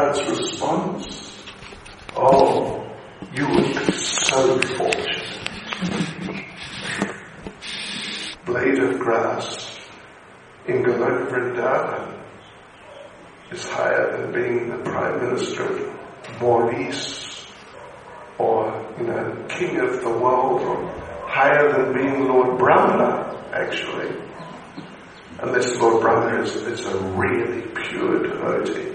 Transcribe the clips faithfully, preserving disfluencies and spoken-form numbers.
Brad's response? Oh, you would be so fortunate. Blade of grass in Goloka Vrindavan is higher than being the Prime Minister of Maurice, or, you know, King of the world, or higher than being Lord Brahma, actually. Unless Lord Brahma is, is a really pure devotee.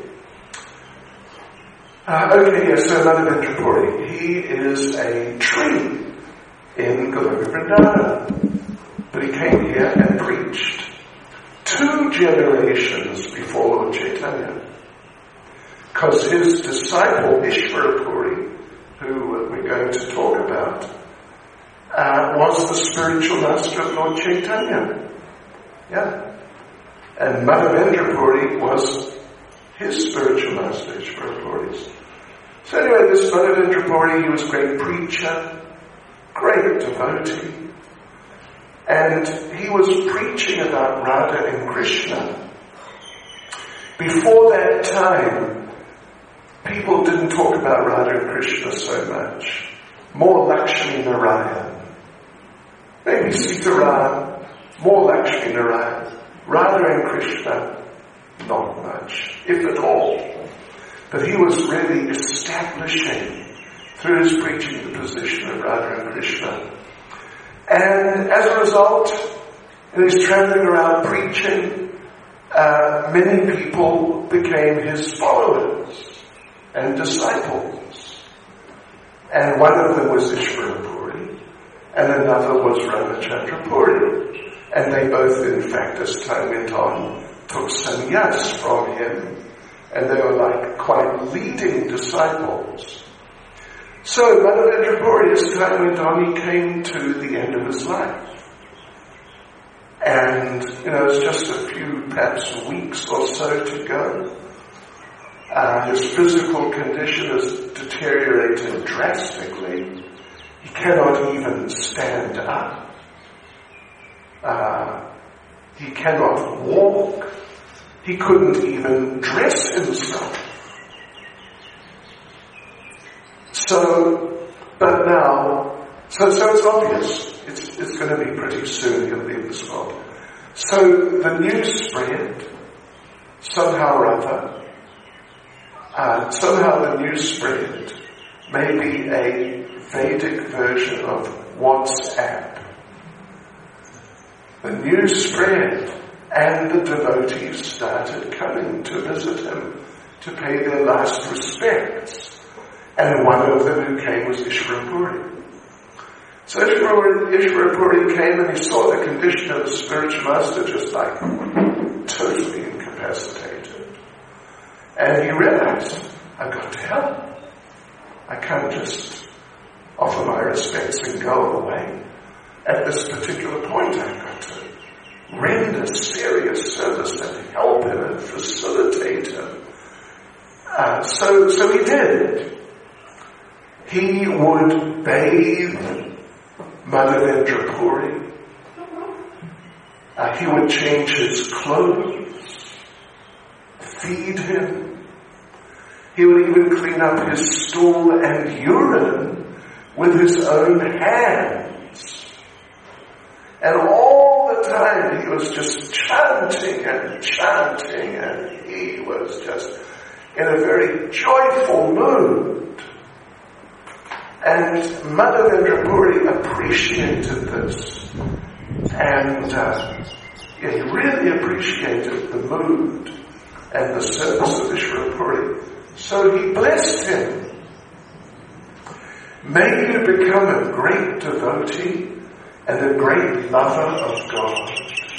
Uh, okay, yes, so Madhavendra Puri, he is a tree in Goloka Vrindavan. But he came here and preached two generations before Lord Chaitanya. Because his disciple, Ishvara Puri, who we're going to talk about, uh, was the spiritual master of Lord Chaitanya. Yeah. And Madhavendra Puri was his spiritual master, Ishvara Puri's. So anyway, this Madhavendra Puri, he was a great preacher, great devotee. And he was preaching about Radha and Krishna. Before that time, people didn't talk about Radha and Krishna so much. More Lakshmi Narayan. Maybe Sitaram, more Lakshmi Narayan. Radha and Krishna, not much, if at all. But he was really establishing, through his preaching, the position of Radha and Krishna. And as a result, in his traveling around preaching, uh, many people became his followers and disciples. And one of them was Ishvara Puri, and another was Ramachandra Puri. And they both, in fact, as time went on, took sannyas from him. And they were like quite leading disciples. So Madhavendra Puri, as time went on, he came to the end of his life. And, you know, it's just a few, perhaps weeks or so to go. Uh, his physical condition has deteriorated drastically. He cannot even stand up. Uh, he cannot walk. He couldn't even dress himself. So, but now, so, so it's obvious. It's, it's going to be pretty soon he'll leave this world. So the news spread, somehow or other, uh, somehow the news spread, maybe a Vedic version of WhatsApp. The news spread, and the devotees started coming to visit him, to pay their last respects. And one of them who came was Ishvara Puri. So Ishvara, Ishvara Puri came and he saw the condition of the spiritual master just like totally incapacitated. And he realized, I've got to help. I can't just offer my respects and go away. At this particular point, I've got to render serious service and help him and facilitate him. Uh, so, so he did. He would bathe Madhavendra Puri. Uh, he would change his clothes, feed him. He would even clean up his stool and urine with his own hands. And all the time he was just chanting and chanting, and he was just in a very joyful mood. And Madhavendra Puri appreciated this, and uh, he really appreciated the mood and the service of Ishvara Puri. So he blessed him. May you become a great devotee and a great lover of God.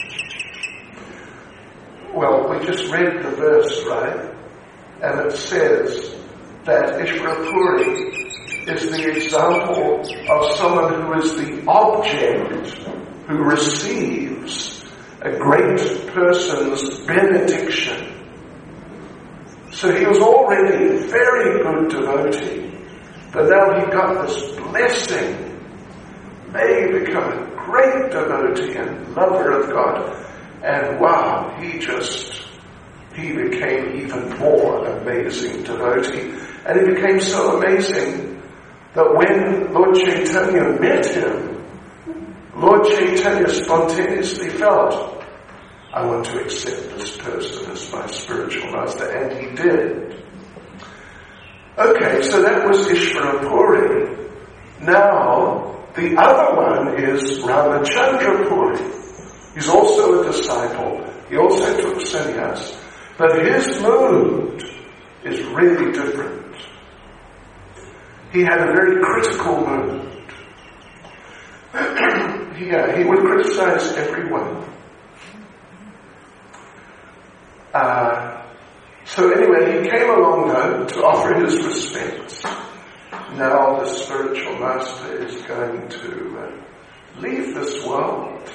Well, we just read the verse, right? And it says that Ishvara Puri is the example of someone who is the object, who receives a great person's benediction. So he was already a very good devotee, but now he got this blessing. May he become a great devotee and lover of God. And wow, he just, he became even more amazing devotee. And he became so amazing that when Lord Chaitanya met him, Lord Chaitanya spontaneously felt, I want to accept this person as my spiritual master, and he did. Okay, so that was Ishvara Puri. Now, the other one is Ramachandra Puri. He's also a disciple. He also took sannyas. But his mood is really different. He had a very critical mood. he, uh, he would criticize everyone. Uh, so anyway, he came along though to offer his respects. Now the spiritual master is going to uh, leave this world.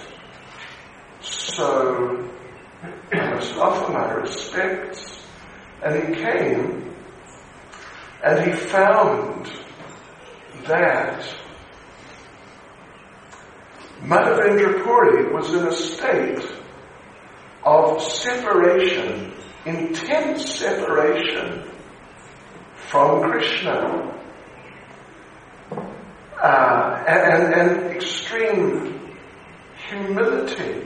So I must offer my respects. And he came and he found that Madhavendra Puri was in a state of separation, intense separation from Krishna, uh, and, and extreme humility.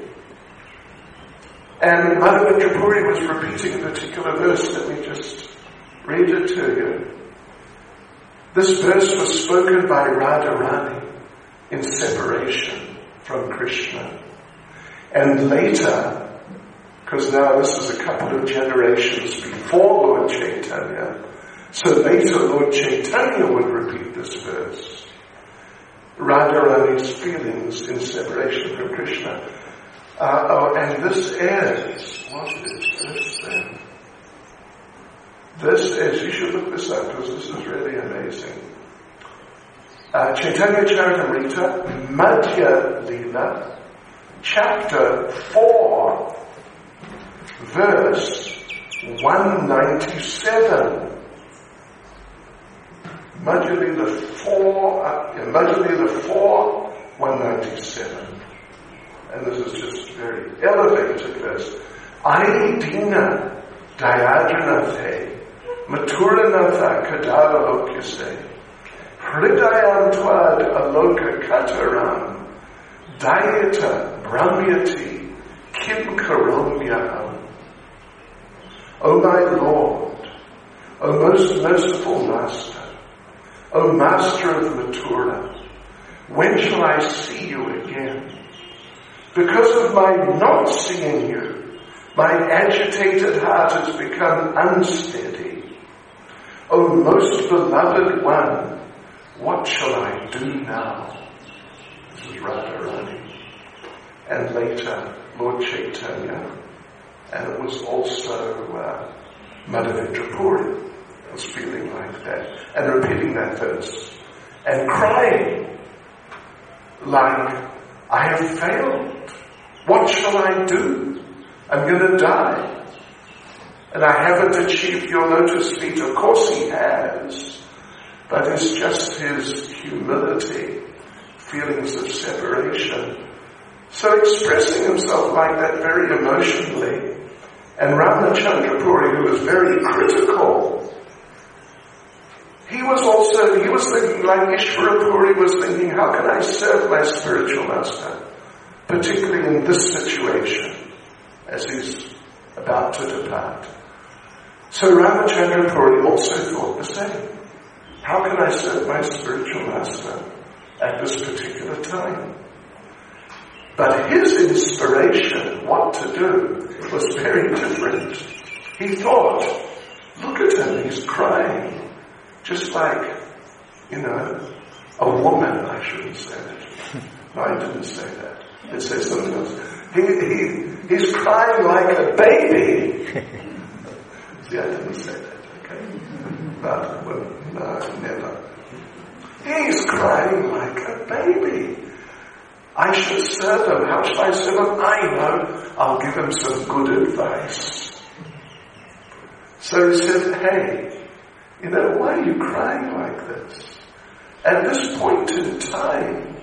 And Madhavendra Puri was repeating a particular verse. Let me just read it to you. This verse was spoken by Radharani in separation from Krishna. And later, because now this is a couple of generations before Lord Chaitanya, so later Lord Chaitanya would repeat this verse. Radharani's feelings in separation from Krishna. Uh, oh, and this is, what is this then? This is, you should look this up because this is really amazing. Uh, Chaitanya Charitamrita, Madhya Leela, chapter four, verse one ninety-seven. Madhya Leela four, uh, yeah, Madhya Leela four, one ninety-seven. And this is just very elevated verse. Ai Dina Dayadranathe Maturanatha Kadava Lokyase Hridayam Twad Aloka Kataram Dayata Brahmyati Kim Karomyaham. O my Lord, O most merciful Master, O Master of Mathura, when shall I see you again? Because of my not seeing you, my agitated heart has become unsteady. O most beloved one, what shall I do now? This is Radharani. And later, Lord Chaitanya. And it was also uh, Madhavendra Puri was feeling like that. And repeating that verse. And crying like, I have failed. What shall I do? I'm going to die. And I haven't achieved your lotus feet. Of course he has. But it's just his humility, feelings of separation. So expressing himself like that very emotionally. And Ramachandra Puri, who was very critical, he was also, he was thinking like Ishvara Puri was thinking, how can I serve my spiritual master? Particularly in this situation, as he's about to depart. So Ramachandra Puri also thought the same. How can I serve my spiritual master at this particular time? But his inspiration, what to do, was very different. He thought, look at him, he's crying. Just like, you know, a woman, I shouldn't say that. No, I didn't say that. It says something else. He, he, he's crying like a baby. See, I didn't say that, okay? But, well, no, never. He's crying like a baby. I should serve him. How should I serve him? I know. I'll give him some good advice. So he said, hey, you know, why are you crying like this? At this point in time,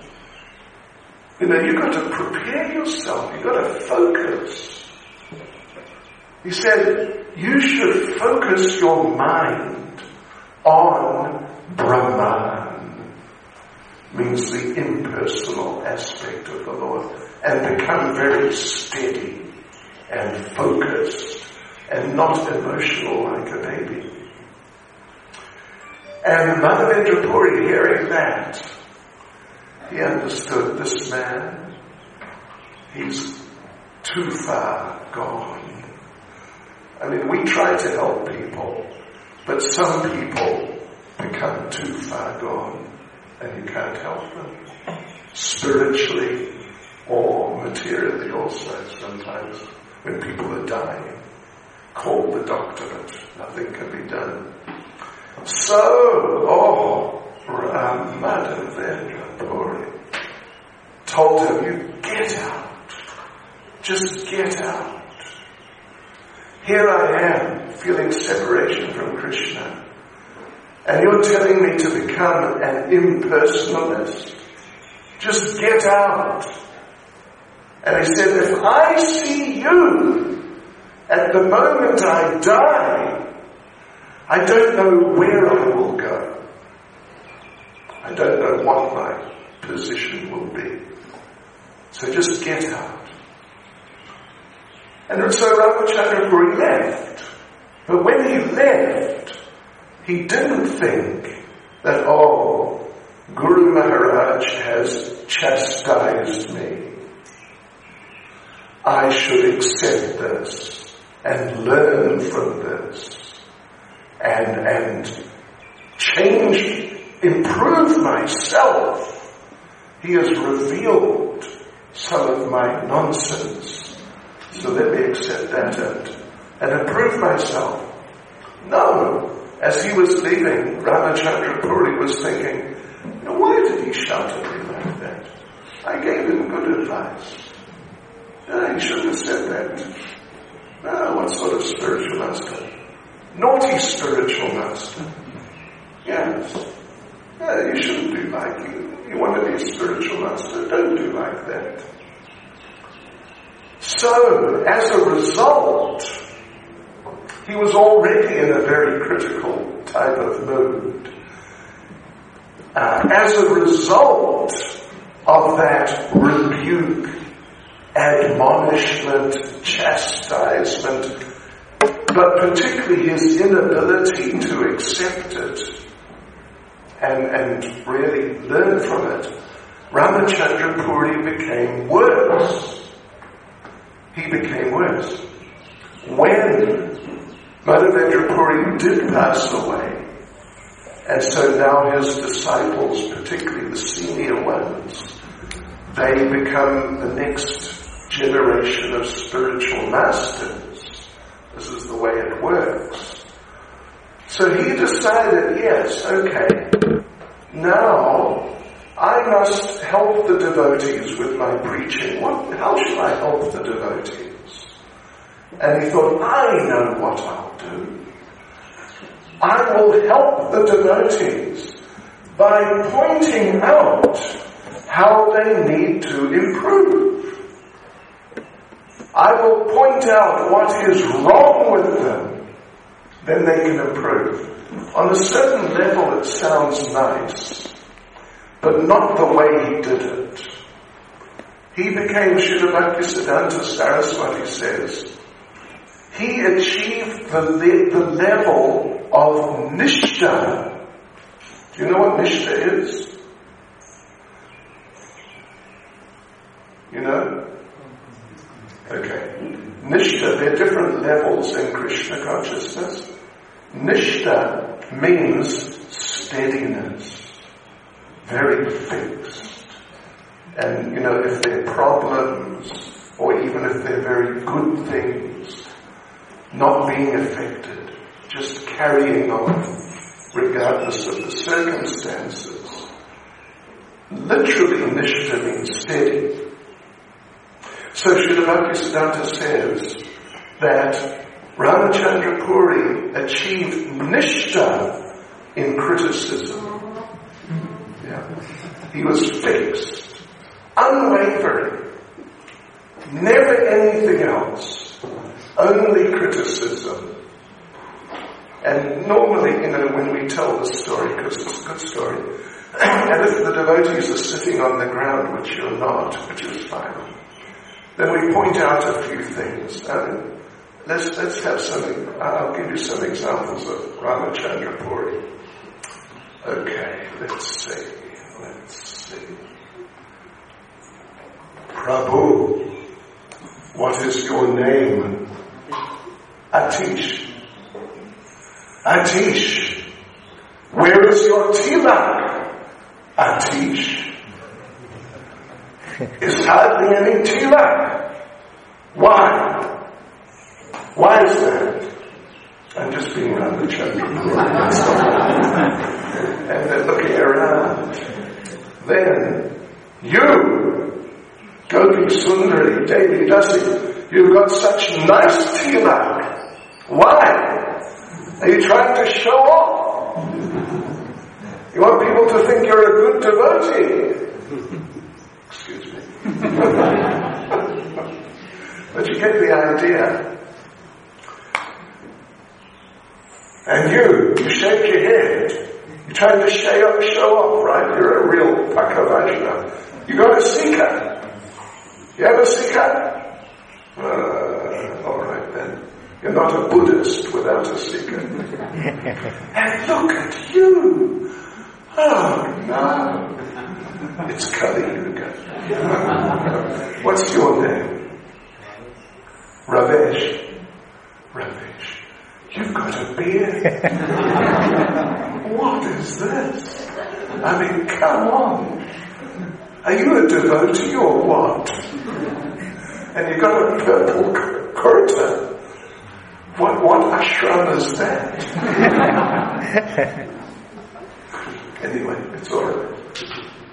you know, you've got to prepare yourself. You've got to focus. He said, you should focus your mind on Brahman, means the impersonal aspect of the Lord, and become very steady and focused and not emotional like a baby. And Madhavendra Puri, hearing that, he understood this man, he's too far gone. I mean, we try to help people, but some people become too far gone and you can't help them. Spiritually or materially also sometimes when people are dying. Call the doctor, but nothing can be done. So, oh, Madhavendra Puri told him, you get out. Just get out. Here I am, feeling separation from Krishna. And you're telling me to become an impersonalist. Just get out. And he said, if I see you at the moment I die, I don't know where I will go. I don't know what my position will be. So just get out. And so Ramachandra Puri left. But when he left, he didn't think that, oh, Guru Maharaj has chastised me. I should accept this and learn from this and, and change, improve myself. He has revealed some of my nonsense. So let me accept that and, and improve myself. No. As he was leaving, Ramachandra Puri was thinking, you know, why did he shout at me like that? I gave him good advice. No, he shouldn't have said that. No, what sort of spiritual master? Naughty spiritual master. Yes. No, you shouldn't do like you. You want to be a spiritual master, don't do like that. So, as a result, he was already in a very critical type of mood. Uh, as a result of that rebuke, admonishment, chastisement, but particularly his inability to accept it and, and really learn from it, Ramachandra Puri became worse. He became worse. When Madhavendra Puri did pass away, and so now his disciples, particularly the senior ones, they become the next generation of spiritual masters. This is the way it works. So he decided, yes, okay, now I must help the devotees with my preaching. What, how should I help the devotees? And he thought, I know what I'll do. I will help the devotees by pointing out how they need to improve. I will point out what is wrong with them, then they can improve. On a certain level it sounds nice, but not the way he did it. He became, Srila Bhaktisiddhanta Saraswati says, he achieved the, le- the level of Nishtha. Do you know what Nishtha is? You know? Okay. Nishtha, there are different levels in Krishna consciousness. Nishtha means steadiness. Very fixed. And, you know, if there are problems, or even if they're very good things, not being affected, just carrying on, regardless of the circumstances. Literally, Nishtha means steady. So Srila Bhaktisiddhanta says that Ramachandra Puri achieved Nishtha in criticism. Yeah. He was fixed, unwavering, never anything else. only criticism. And normally, you know, when we tell the story, because it's a good story, and if the devotees are sitting on the ground, which you're not, which is fine, then we point out a few things. And let's, let's have some, I'll give you some examples of Ramachandra Puri. Okay, let's see, let's see. Prabhu, what is your name? Atish. Atish, where is your tilak? Atish, is hardly any tilak. Why? Why is that? I'm just being Ramachandra. And they're looking around. Then, you, Gopi Sundari, Devi Dasi, you've got such nice tilak. Why? Are you trying to show off? You want people to think you're a good devotee. Excuse me. But you get the idea. And you, you shake your head. You're trying to show off, show off, right? You're a real Bhakta Vaishnava. You got a Sikha. You have a Sikha? Uh, all right then. You're not a Buddhist without a Sikha. And look at you. Oh no. It's Kali Yuga. What's your name? Ravesh. Ravesh. You've got a beard. What is this? I mean, come on. Are you a devotee or what? And you've got a purple kurta. What, what ashram is that? Anyway, it's alright.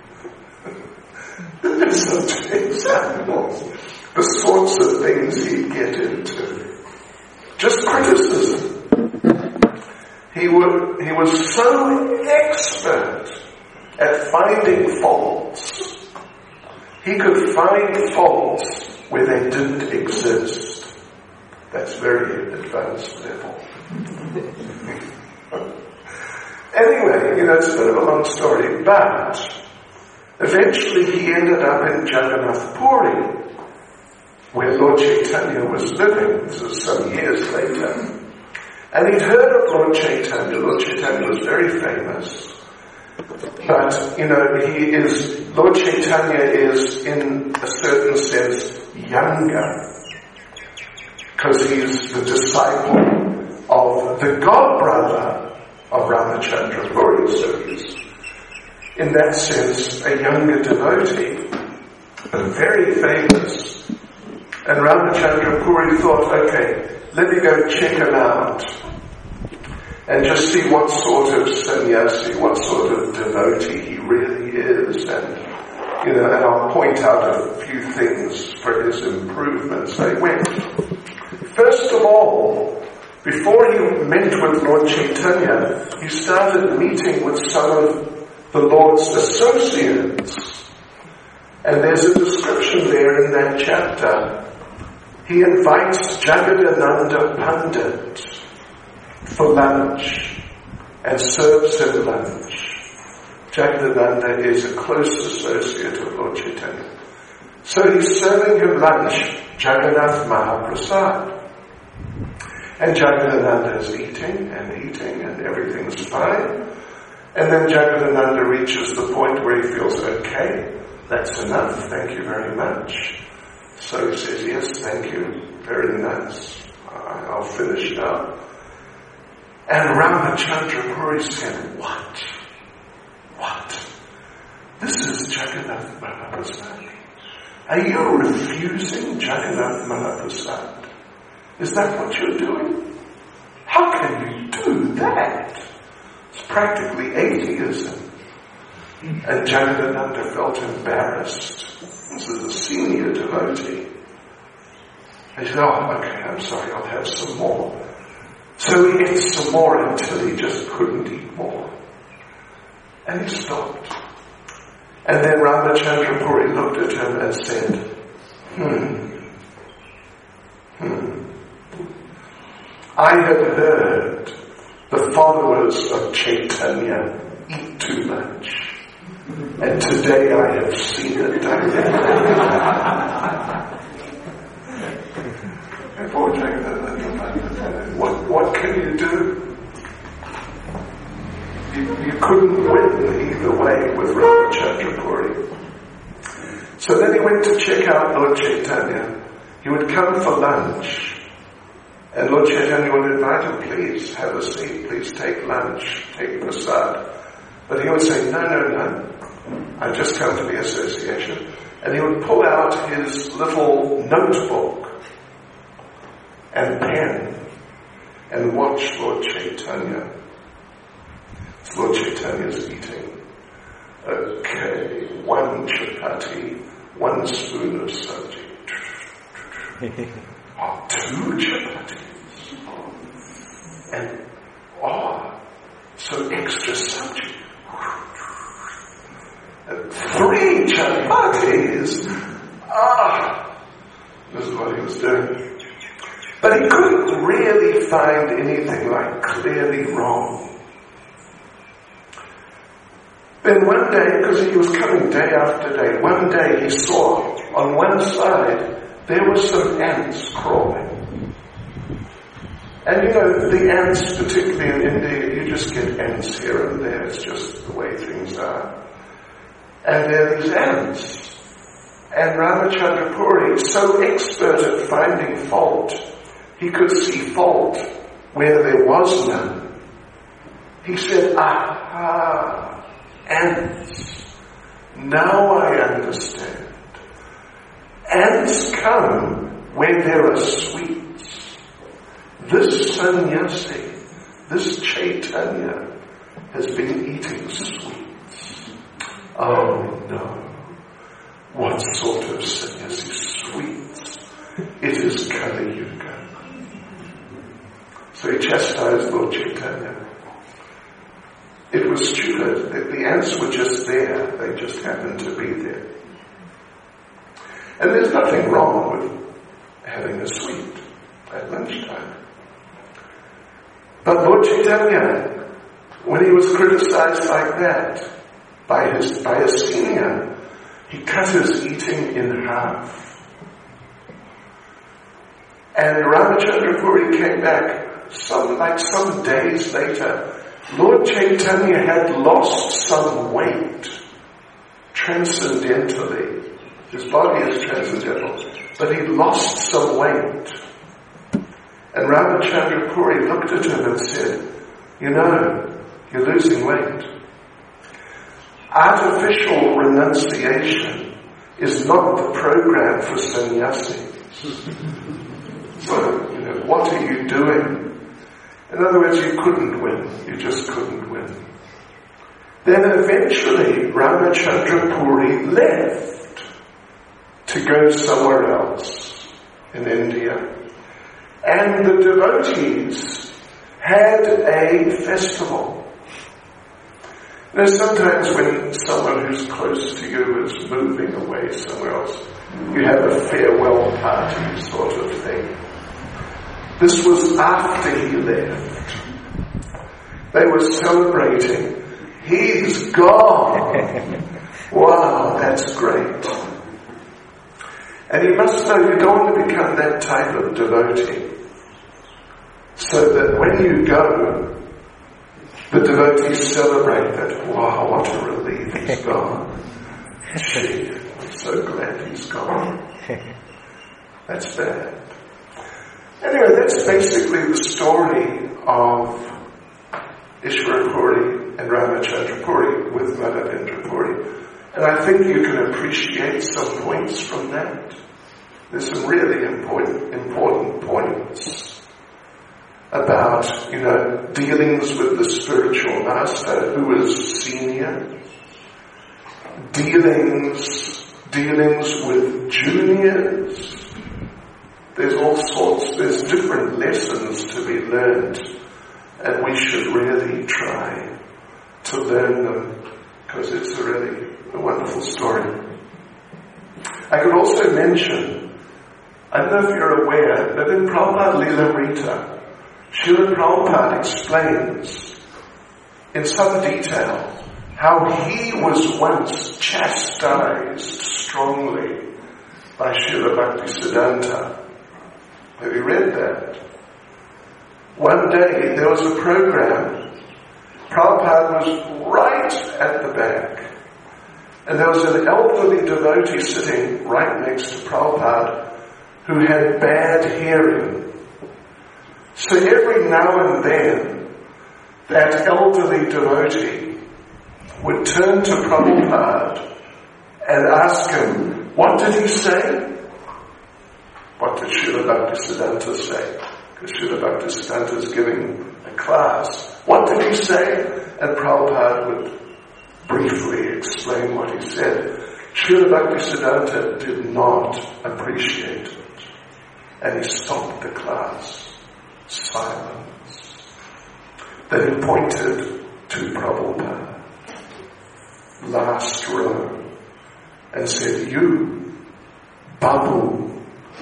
There's such examples. The sorts of things he'd get into. Just criticism. He would, he was so expert at finding faults. He could find faults where they didn't exist. That's very advanced level. Anyway, you know, it's a bit of a long story, but eventually he ended up in Jagannath Puri, where Lord Chaitanya was living. This was some years later. And he'd heard of Lord Chaitanya. Lord Chaitanya was very famous. But, you know, he is, Lord Chaitanya is, in a certain sense, younger. Because he's the disciple of the god-brother of Ramachandra Puri. So he's, in that sense, a younger devotee, but very famous. And Ramachandra Puri thought, okay, let me go check him out and just see what sort of sannyasi, what sort of devotee he really is. And, you know, and I'll point out a few things for his improvements. They went. First of all, before he met with Lord Chaitanya, he started meeting with some of the Lord's associates. And there's a description there in that chapter. He invites Jagadananda Pandit for lunch and serves him lunch. Jagadananda is a close associate of Lord Chaitanya. So he's serving him lunch, Jagannath Mahaprasad. And Jagadananda is eating and eating and everything's fine. And then Jagadananda reaches the point where he feels, okay, that's enough, thank you very much. So he says, yes, thank you, very nice, I'll finish now. And Ramachandra Puri said, what? What? This is Jagannath Mahaprasad. Are you refusing Jagannath Mahaprasad? Is that what you're doing? How can you do that? It's practically atheism. And Jagadananda felt embarrassed. This is a senior devotee. He said, oh, okay, I'm sorry, I'll have some more. So he ate some more until he just couldn't eat more. And he stopped. And then Ramachandra Puri looked at him and said, hmm, hmm, I have heard the followers of Chaitanya eat too much. And today I have seen it done. what, what can you do? You, you couldn't win either way with Ramachandra Puri. So then he went to check out Lord Chaitanya. He would come for lunch. And Lord Chaitanya would invite him, please have a seat, please take lunch, take prasad. But he would say, no, no, no, I've just come to the association. And he would pull out his little notebook and pen and watch Lord Chaitanya. So Lord Chaitanya's eating. Okay, one chapati, one spoon of sabji. Oh, two chapatis. And, oh, so extra sabji. And three chapatis. Ah, this is what he was doing. But he couldn't really find anything like clearly wrong. Then one day, because he was coming day after day, one day he saw on one side there were some ants crawling. And you know, the ants, particularly in India, you just get ants here and there. It's just the way things are. And there are these ants. And Ramachandra Puri, so expert at finding fault, he could see fault where there was none. He said, aha, ants. Now I understand. Ants come where there are sweets. This sannyasi, this Chaitanya, has been eating sweets. Oh no. What sort of sannyasi sweets? It is Kali Yuga. So he chastised Lord Chaitanya. It was stupid. The ants were just there. They just happened to be there. And there's nothing wrong with having a sweet at lunchtime. But Lord Chaitanya, when he was criticized like that by his by a senior, he cut his eating in half. And Ramachandra Puri came back some like some days later. Lord Chaitanya had lost some weight transcendentally. His body is transcendental, but he lost some weight. And Ramachandra Puri looked at him and said, you know, you're losing weight. Artificial renunciation is not the program for sannyasis. So, you know, what are you doing? In other words, you couldn't win. You just couldn't win. Then eventually Ramachandra Puri left to go somewhere else in India. And the devotees had a festival. Now sometimes when someone who's close to you is moving away somewhere else, you have a farewell party sort of thing. This was after he left. They were celebrating. He's gone. Wow, that's great. And you must know you don't want to become that type of devotee. So that when you go, the devotees celebrate that, wow, what a relief, he's gone. Gee, I'm so glad he's gone. That's bad. Anyway, that's basically the story of Ishvara Puri and Ramachandra Puri with Madhavendra Puri. And I think you can appreciate some points from that. There's some really important, important points about, you know, dealings with the spiritual master who is senior, dealings, dealings with juniors. There's all sorts, there's different lessons to be learned, and we should really try to learn them, because it's a really a wonderful story. I could also mention, I don't know if you're aware, but in Prabhupada Leela Rita, Srila Prabhupada explains in some detail how he was once chastised strongly by Srila Bhaktisiddhanta. Have you read that? One day there was a program. Prabhupada was right at the back. And there was an elderly devotee sitting right next to Prabhupada who had bad hearing. So every now and then, that elderly devotee would turn to Prabhupada and ask him, what did he say? What did Srila Bhaktisiddhanta say? Because Srila Bhaktisiddhanta is giving a class. What did he say? And Prabhupada would briefly explain what he said. Srila Bhaktisiddhanta did not appreciate it. And he stopped the class. Silence. Then he pointed to Prabhupada, last row, and said, you, Babu,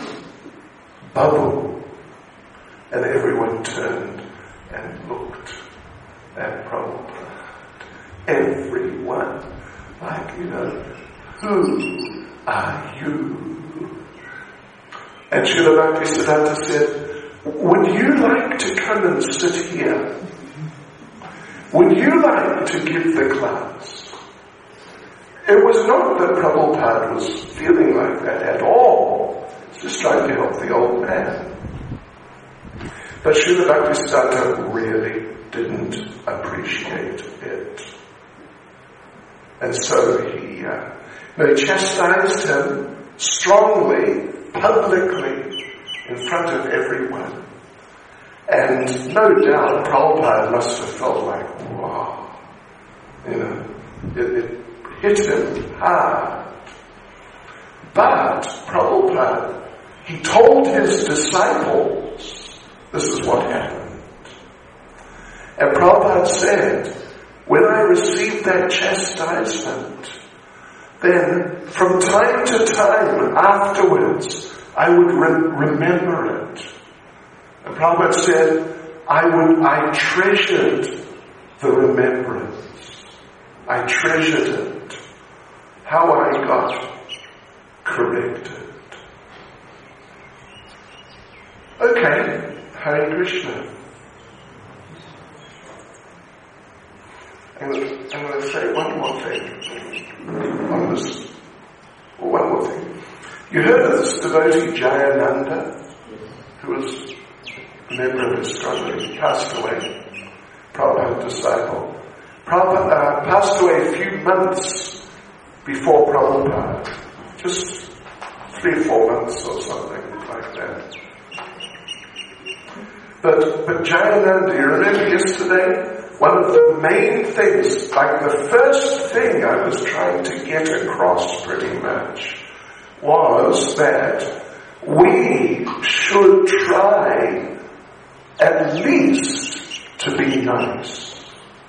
Babu. And everyone turned and looked at Prabhupada. Everyone, like, you know, who are you? And Srila Bhaktisiddhanta said, would you like to come and sit here? Would you like to give the class? It was not that Prabhupada was feeling like that at all. He was just trying to help the old man. But Srila Bhaktisiddhanta really didn't appreciate it. And so he, uh, they chastised him strongly, publicly, in front of everyone. And no doubt Prabhupada must have felt like, wow, you know, it, it hit him hard. But Prabhupada, he told his disciples, this is what happened. And Prabhupada said, when I received that chastisement, then from time to time afterwards, I would re- remember it. And Prabhupada said, I would, I treasured the remembrance. I treasured it. How I got corrected. Okay, Hare Krishna. I'm going, to, I'm going to say one more thing on this. Or one more thing. You heard of this devotee Jayananda, who was a member of his astronomy. He passed away. Prabhupada disciple. Prabhupada uh, passed away a few months before Prabhupada. Just three or four months or something like that. But, but Jayananda, you remember yesterday? One of the main things, like the first thing I was trying to get across pretty much, was that we should try at least to be nice.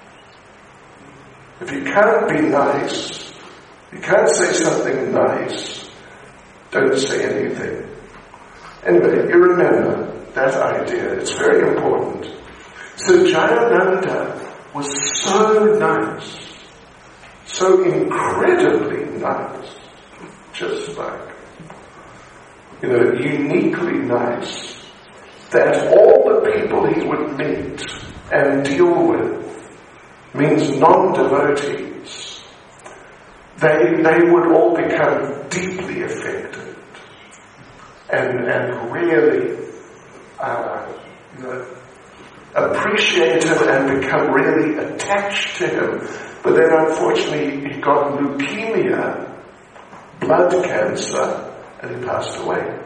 If you can't be nice, you can't say something nice, don't say anything. Anyway, you remember that idea. It's very important. So Jayananda was so nice, so incredibly nice, just like, you know, uniquely nice, that all the people he would meet and deal with, means non-devotees, they, they would all become deeply affected and, and really, uh, you know, appreciate him and become really attached to him. But then unfortunately he got leukemia, blood cancer, and he passed away.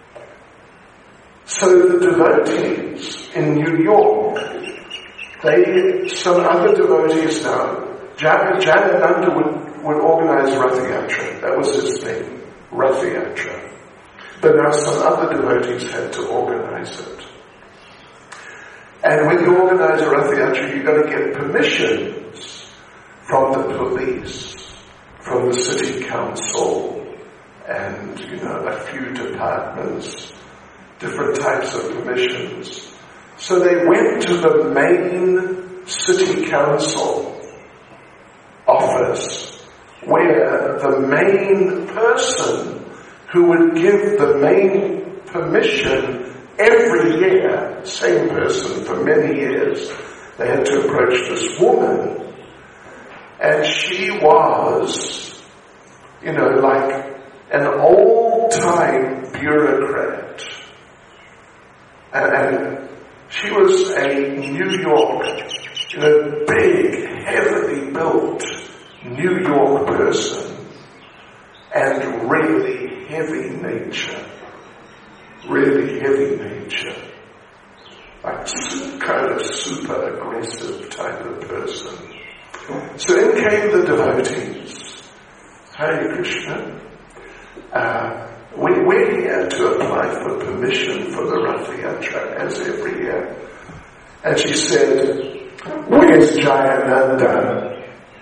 So the devotees in New York, they, some other devotees now, Jayananda would, would organize Rath Yatra. That was his thing, Rath Yatra. But now some other devotees had to organize it. And when you organize a Rath Yatra, you've got to get permissions from the police, from the city council, and, you know, a few departments, different types of permissions. So they went to the main city council office, where the main person who would give the main permission every year, same person for many years, they had to approach this woman, and she was, you know, like an old-time bureaucrat. And, and she was a New York, you know, big, heavily built New York person, and really heavy nature. Really heavy nature. Like kind of super aggressive type of person. So in came the devotees. Hare Krishna. Uh, we, we're here to apply for permission for the Rath Yatra as every year. And she said, where's Jayananda?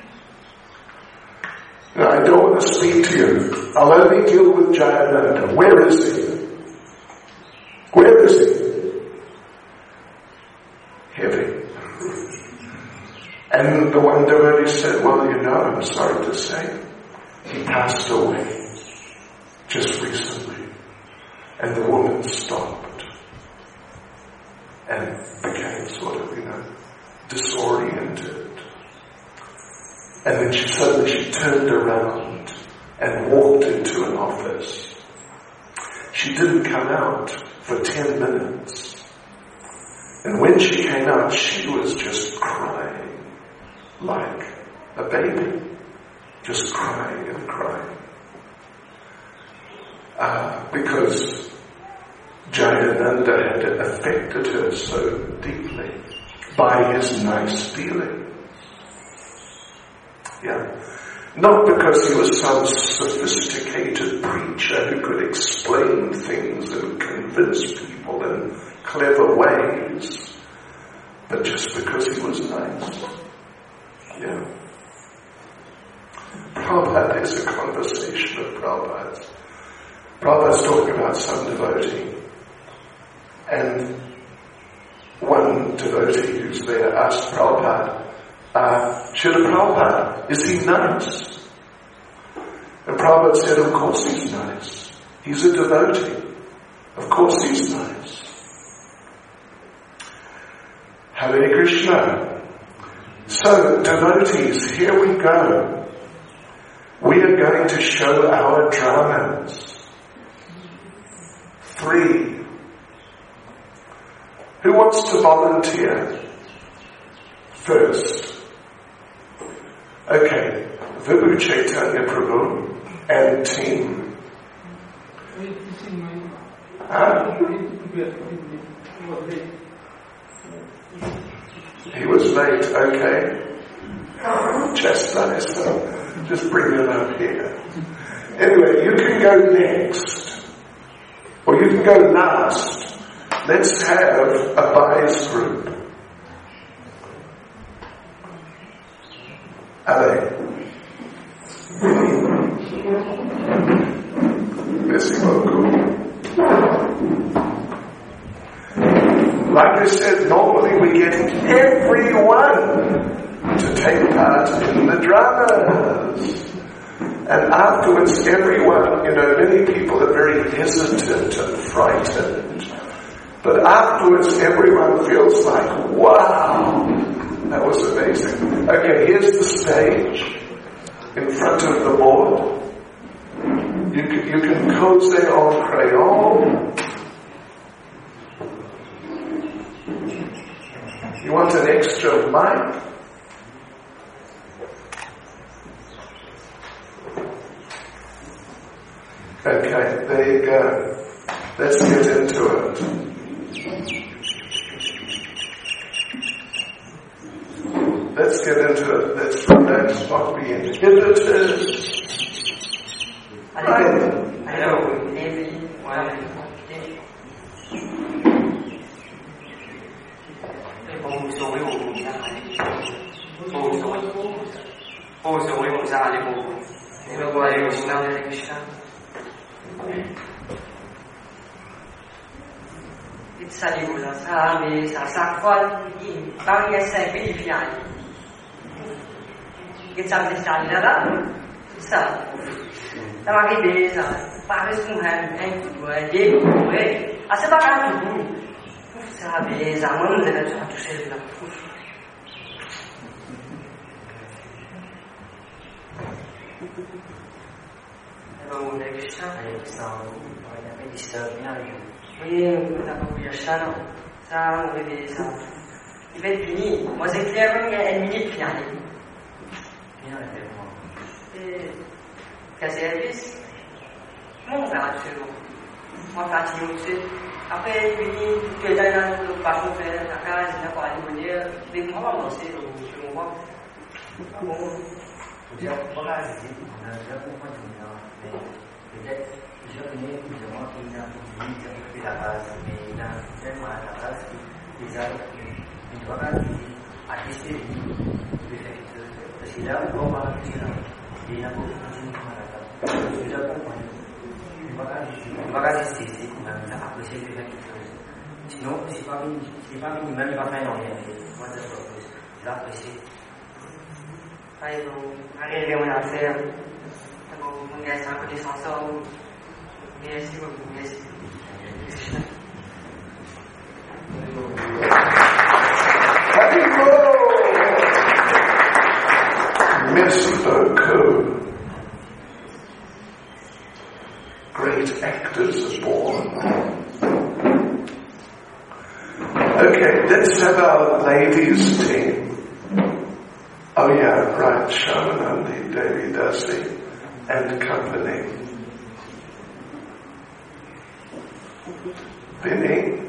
Now, I don't want to speak to you. I'll only deal with Jayananda. Where is he? Where is he? Heavy. And the one devotee said, well, you know, I'm sorry to say, he passed away just recently. And the woman stopped and became sort of, you know, disoriented. And then she suddenly she turned around and walked into an office. She didn't come out for ten minutes. And when she came out, she was just crying like a baby. Just crying and crying. Uh, because Jayananda had affected her so deeply by his nice dealing. Yeah. Not because he was some sophisticated preacher who could explain things and convince people in clever ways, but just because he was nice. Yeah. Prabhupada, there's a conversation of Prabhupada's. Prabhupada's talking about some devotee, and one devotee who's there asked Prabhupada, Uh, Srila Prabhupada, is he nice? And Prabhupada said, of course he's nice. He's a devotee. Of course he's nice. Hare Krishna. So, devotees, here we go. We are going to show our dramas. Three. Who wants to volunteer first? Okay, Vibhu Chaitanya Prabhu and team. Huh? He was late, okay. Chastise him. Just bring him up here. Anyway, you can go next. Or you can go last. Let's have a bias group. Ale. Merci beaucoup. Like I said, normally we get everyone to take part in the dramas. And afterwards everyone, you know, many people are very hesitant and frightened. But afterwards everyone feels like, wow, that was amazing. Okay, here's the stage in front of the Lord. You can, you can causer en crayon. You want an extra mic? Okay, there you go. Let's get into it. Let's get into it. Let's relax, not be inhibited. Right? ça les vous ça, mais ça, chaque fois, il parle à cinq mille fiançailles. Et ça me dit ça, là, ça. Ça m'a arrivé, ça. Par exemple, un coup de doigt, des coups de doigt. Ah, c'est pas grave, tout le monde. Ça, mais ça, moi, nous avons déjà touché de la couche. Alors, on a vu ça. Ça, on a vu ça bien. Oui, on n'a pas vu ça, non. Ça, on a vu ça. Il va être fini. Moi, c'est clair, il y a une minute qui arrive. Bien, et casser la vis. Mon frère, actuellement. Moi, fatigué aussi. Après, il dit que là, il a une façon de faire la case, il n'a pas à dire, mais moi, on va lancer le mouvement. Bon. Déjà, voilà, on a déjà compris mais peut-être, je connais plus ou moins qu'il a fait la base, mais il a tellement la base qu'il a une doigt à tester l'effet. Parce qu'il a encore pas réfléchi là. Il a beaucoup de choses à la déjà compris. Il va pas rester ici, on a apprécié l'effet quelque chose. Sinon, si pas minimum, il va faire un rien. Moi, je l'ai apprécié. Aí eu arrivei a uma fé, eu conheço a condição, conheço, conheço. Merci beaucoup. Great actors are born. Okay, let's have our ladies team. Oh yeah, right, Shamanandi, Devi Dasi, and company. Binny.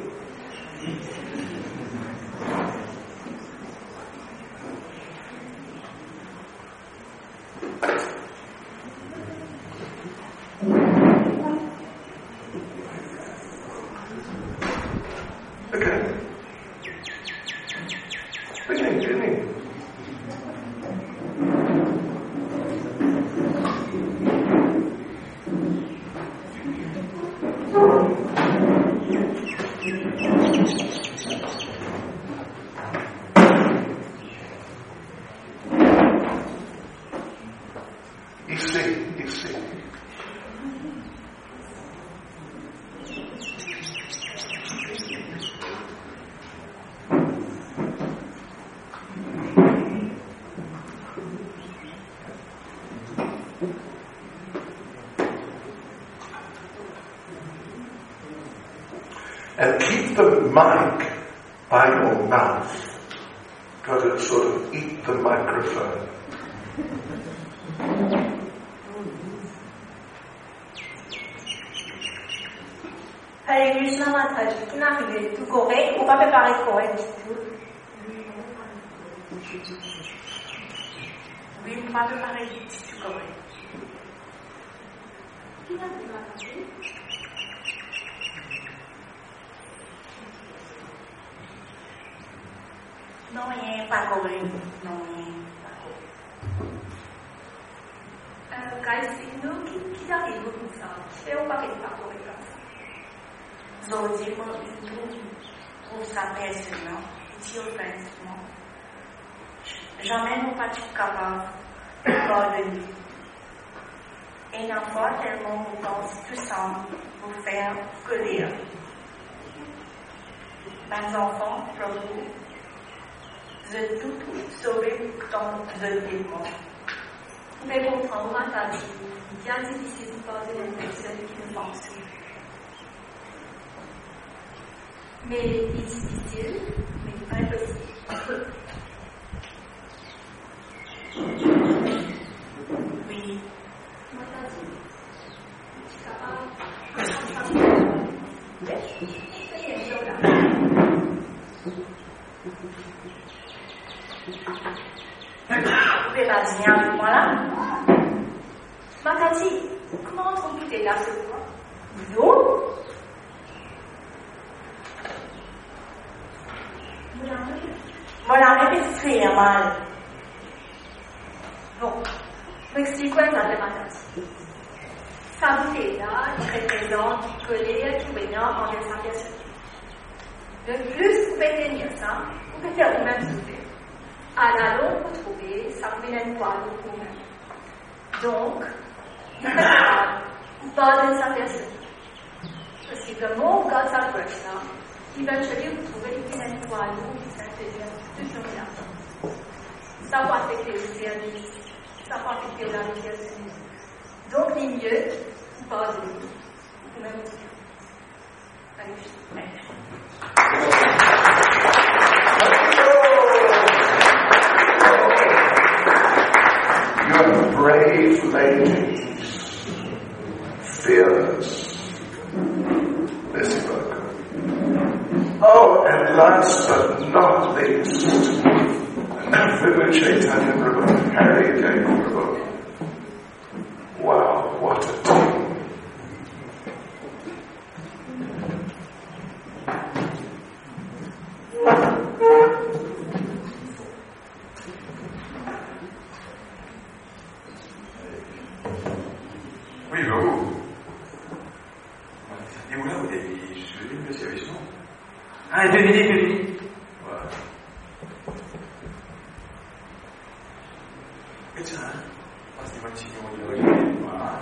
Okay. Binny, Binny. And keep the mic by your mouth. Got to sort of eat the microphone. Hare Krishna Mataji, qui n'arrivait tout correct, ou pas préparé correct du tout. Oui, on pas préparé du tout correct. Qui n'a pas préparé? Non, rien, pas correct. Non, rien, pas correct. Euh, guys, c'est nous qui, qui arrive comme ça. C'est ou pas préparé correct comme ça. Zodi, moi, je trouve ça personnel, violent. Jamais nous pas capables de pardonner. Et n'importe quel moment nous pense tout ensemble pour faire colère. Mes enfants, pour vous, vous êtes tout sauvés dans le démon. Vous pouvez comprendre, ma vie, bien difficile de parler d'une personne qui ne pense pas. Mais il est difficile, mais pas possible. Oui. Moi, t'as dit. Je suis capable. C'est une chose là. Vous pouvez pas dire avec moi là? Matati, comment on peut là ce soir? Non? Mon ami est très mal. Bon, m'explique quoi ça de Matati? Ça vous est là, il représente, qui collait, qui venait en dessin personne. De plus, vous pouvez tenir ça, vous pouvez faire vous-même soulever. À la longue, vous trouvez, ça vous met une poids pour vous-même. Donc, il faut pas de sa personne. Parce que the more God supports now, eventually vous trouvez une poids lourd qui s'intègre toujours là. Ça va affecter le service, ça va affecter la richesse. Donc, les mieux, vous parlez de vous, vous-même aussi. You're brave ladies, fearless. Merci beaucoup. Oh, and last but not least, Vinu Chaitanya Prabhu, Harry J. Prabhu. Wow, what a team. Oui, vous. Et vous là, vous avez dit, je suis venu, monsieur Vishnu. Ah, deux minutes, deux minutes. Voilà. Et tiens, parce que moi, je suis venu, voilà.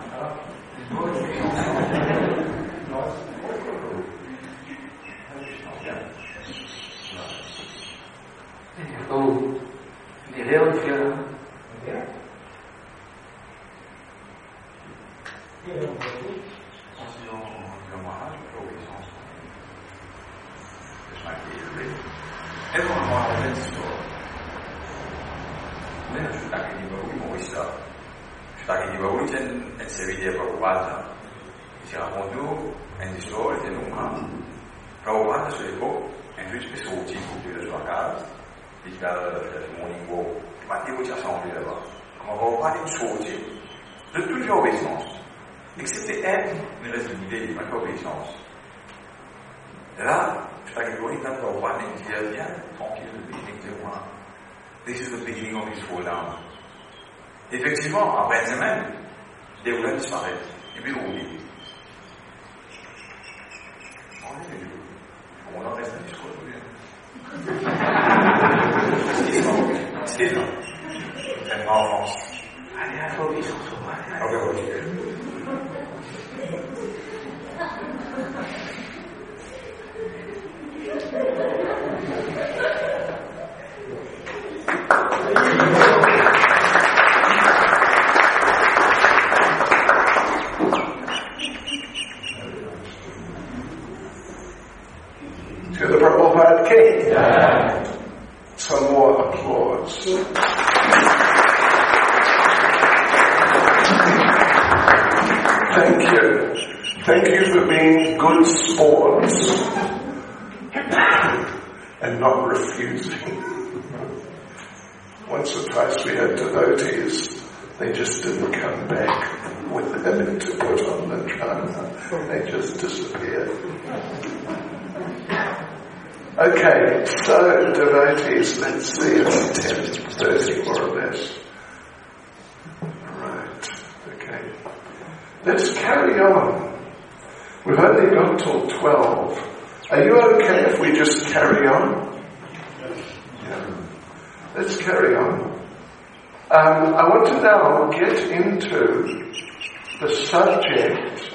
Oh, les rêves de faire là. De toute obéissance, excepté être une résignité, une obéissance. Et là, je t'arrive dans le roi et dire, viens, tranquille, le beginning de moi. This is the beginning of his fall down. Effectivement, après une semaine, les roulades disparaissent. Et puis, on dit, on en reste un discours de bien. C'est ça. C'est ça. En France. Allez, à l'obéissance au roi. Ok, ok. To the Prabhupada King. Yeah. Some more applause. Thank you. Thank you for being good sports and not refusing. Once or twice we had devotees, they just didn't come back with having to put on the drama. They just disappeared. Okay, so devotees, let's see, it's ten thirty more or less. Right, okay. Let's carry on. We've only got till twelve. Are you okay if we just carry on? Yeah. Let's carry on. Um, I want to now get into the subject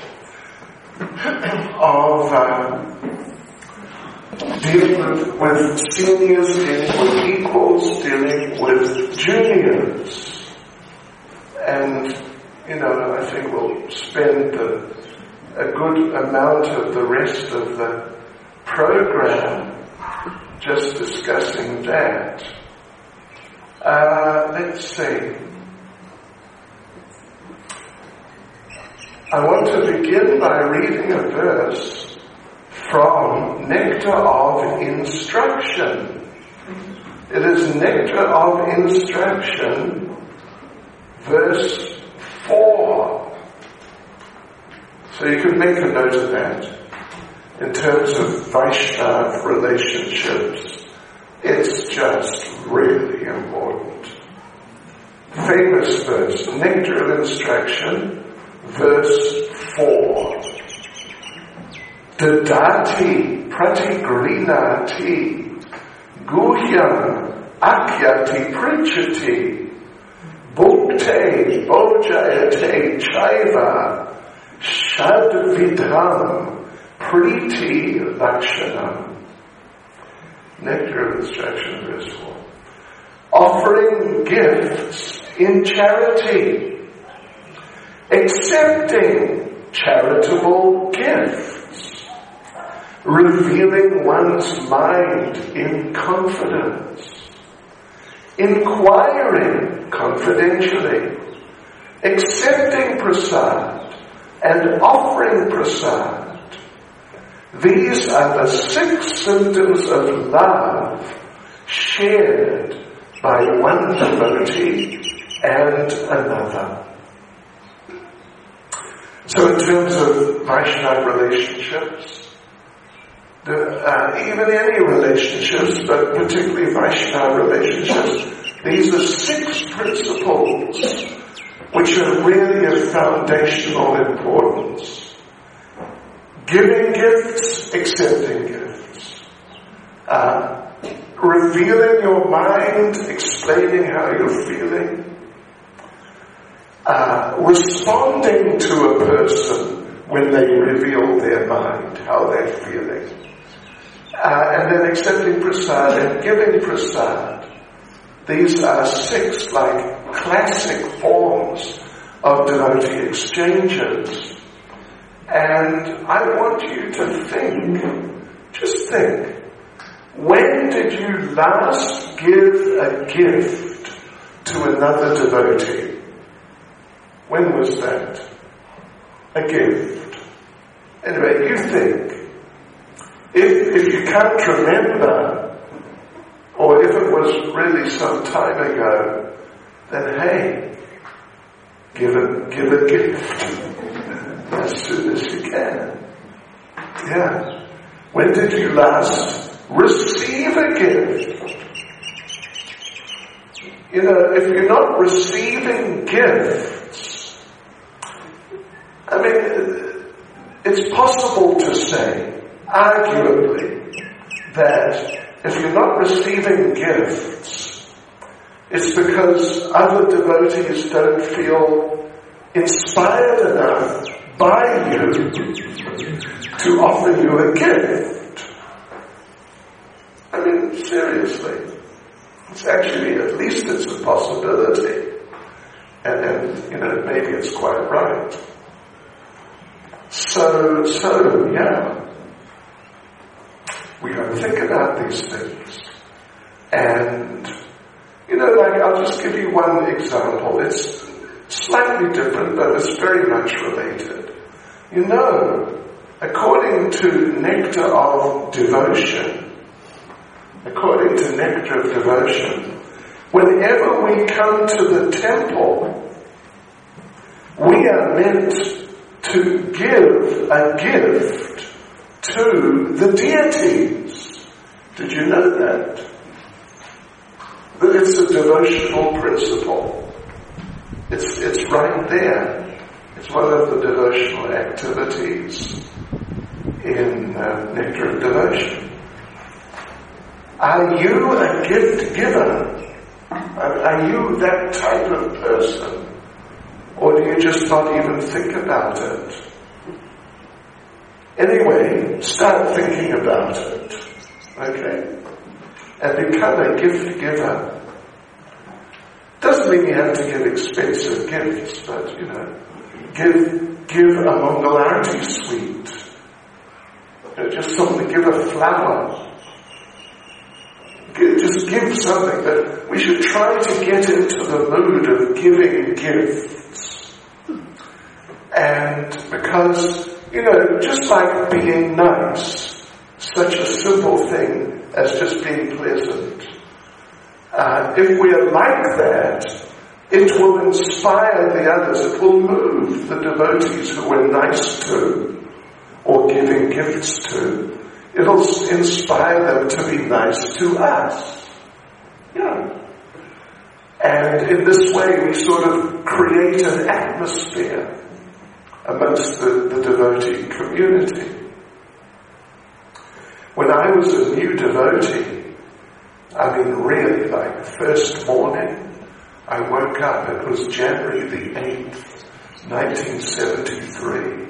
of um, dealing with, with seniors, dealing with equals, dealing with juniors. And, you know, I think we'll spend the, a good amount of the rest of the program just discussing that. Uh, let's see. I want to begin by reading a verse from Nectar of Instruction. It is Nectar of Instruction, verse four. So you can make a note of that. In terms of Vaishnava relationships, it's just really important. Famous verse, Nectar of Instruction, verse four. Dadati pratigrinati, guhyam akyati pritchati, bhukte bojayate chaiva, shadvidham priti lakshanam. Nectar of Instruction, verse four. Offering gifts in charity, accepting charitable gifts, revealing one's mind in confidence, inquiring confidentially, accepting prasad and offering prasad. These are the six symptoms of love shared by one devotee and another. So in terms of Vaishnava relationships, the, uh, even any relationships, but particularly Vaishnava relationships, these are six principles which are really of foundational importance. Giving gifts, accepting gifts. Uh, revealing your mind, explaining how you're feeling. Uh, responding to a person when they reveal their mind, how they're feeling. Uh, and then accepting prasad and giving prasad. These are six, like, classic forms of devotee exchanges. And I want you to think, just think, when did you last give a gift to another devotee? When was that? A gift. Anyway, you think. If, if you can't remember, or if it was really some time ago, then hey, give a, give a gift. As soon as you can. Yeah. When did you last receive a gift? You know, if you're not receiving gifts, I mean, it's possible to say, arguably, that if you're not receiving gifts, it's because other devotees don't feel inspired enough by you to offer you a gift. I mean, seriously. It's actually, at least it's a possibility. And then, you know, maybe it's quite right. So, so, yeah. We got to think about these things. And, you know, like, I'll just give you one example. It's slightly different, but it's very much related. You know, according to Nectar of Devotion, according to Nectar of Devotion, whenever we come to the temple, we are meant to give a gift to the deities. Did you know that? But it's a devotional principle. It's, it's right there. It's one of the devotional activities in uh, Nectar of Devotion. Are you a gift giver? Are, are you that type of person? Or do you just not even think about it? Anyway, start thinking about it. Okay? And become a gift giver. Doesn't mean you have to give expensive gifts, but, you know, give give a Mangalarti sweet. You know, just something, give a flower. Give, just give something. But we should try to get into the mood of giving gifts. And because, you know, just like being nice, such a simple thing as just being pleasant. Uh, if we are like that, it will inspire the others. It will move the devotees who we're nice to or giving gifts to. It'll inspire them to be nice to us. Yeah. And in this way we sort of create an atmosphere amongst the, the devotee community. When I was a new devotee, I mean really like first morning, I woke up, it was January the eighth, nineteen seventy-three.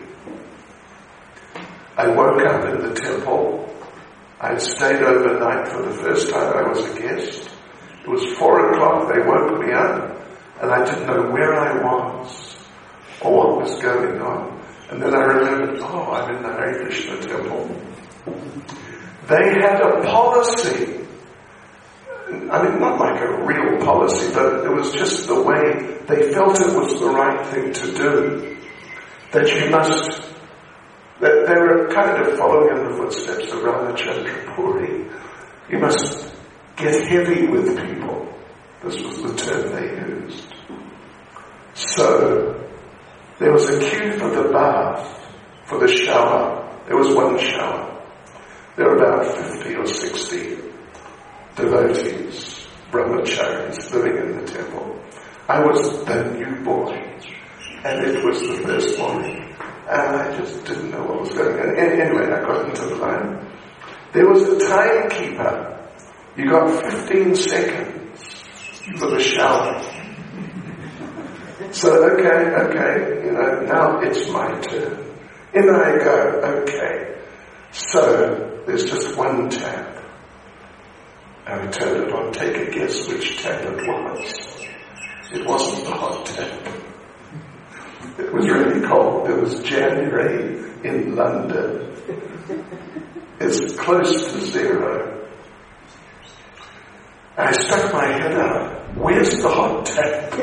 I woke up in the temple. I'd stayed overnight for the first time I was a guest. It was four o'clock, they woke me up, and I didn't know where I was or what was going on. And then I remembered, oh, I'm in the Hare Krishna temple. They had a policy. I mean, not like a real policy, but it was just the way they felt it was the right thing to do. That you must, that they were kind of following in the footsteps of Ramachandra Puri. You must get heavy with people. This was the term they used. So, there was a queue for the bath, for the shower. There was one shower. There were about fifty or sixty devotees, brahmacharis, living in the temple. I was the new boy, and it was the first morning, and I just didn't know what was going on. Anyway, I got into the line. There was a timekeeper. You got fifteen seconds for the shower. So, okay, okay, you know, now it's my turn. In I go, okay. So, there's just one tap. And I turned it on. Take a guess which tap it was. It wasn't the hot tap. It was really cold. It was January in London. It's close to zero. I stuck my head out. Where's the hot tap?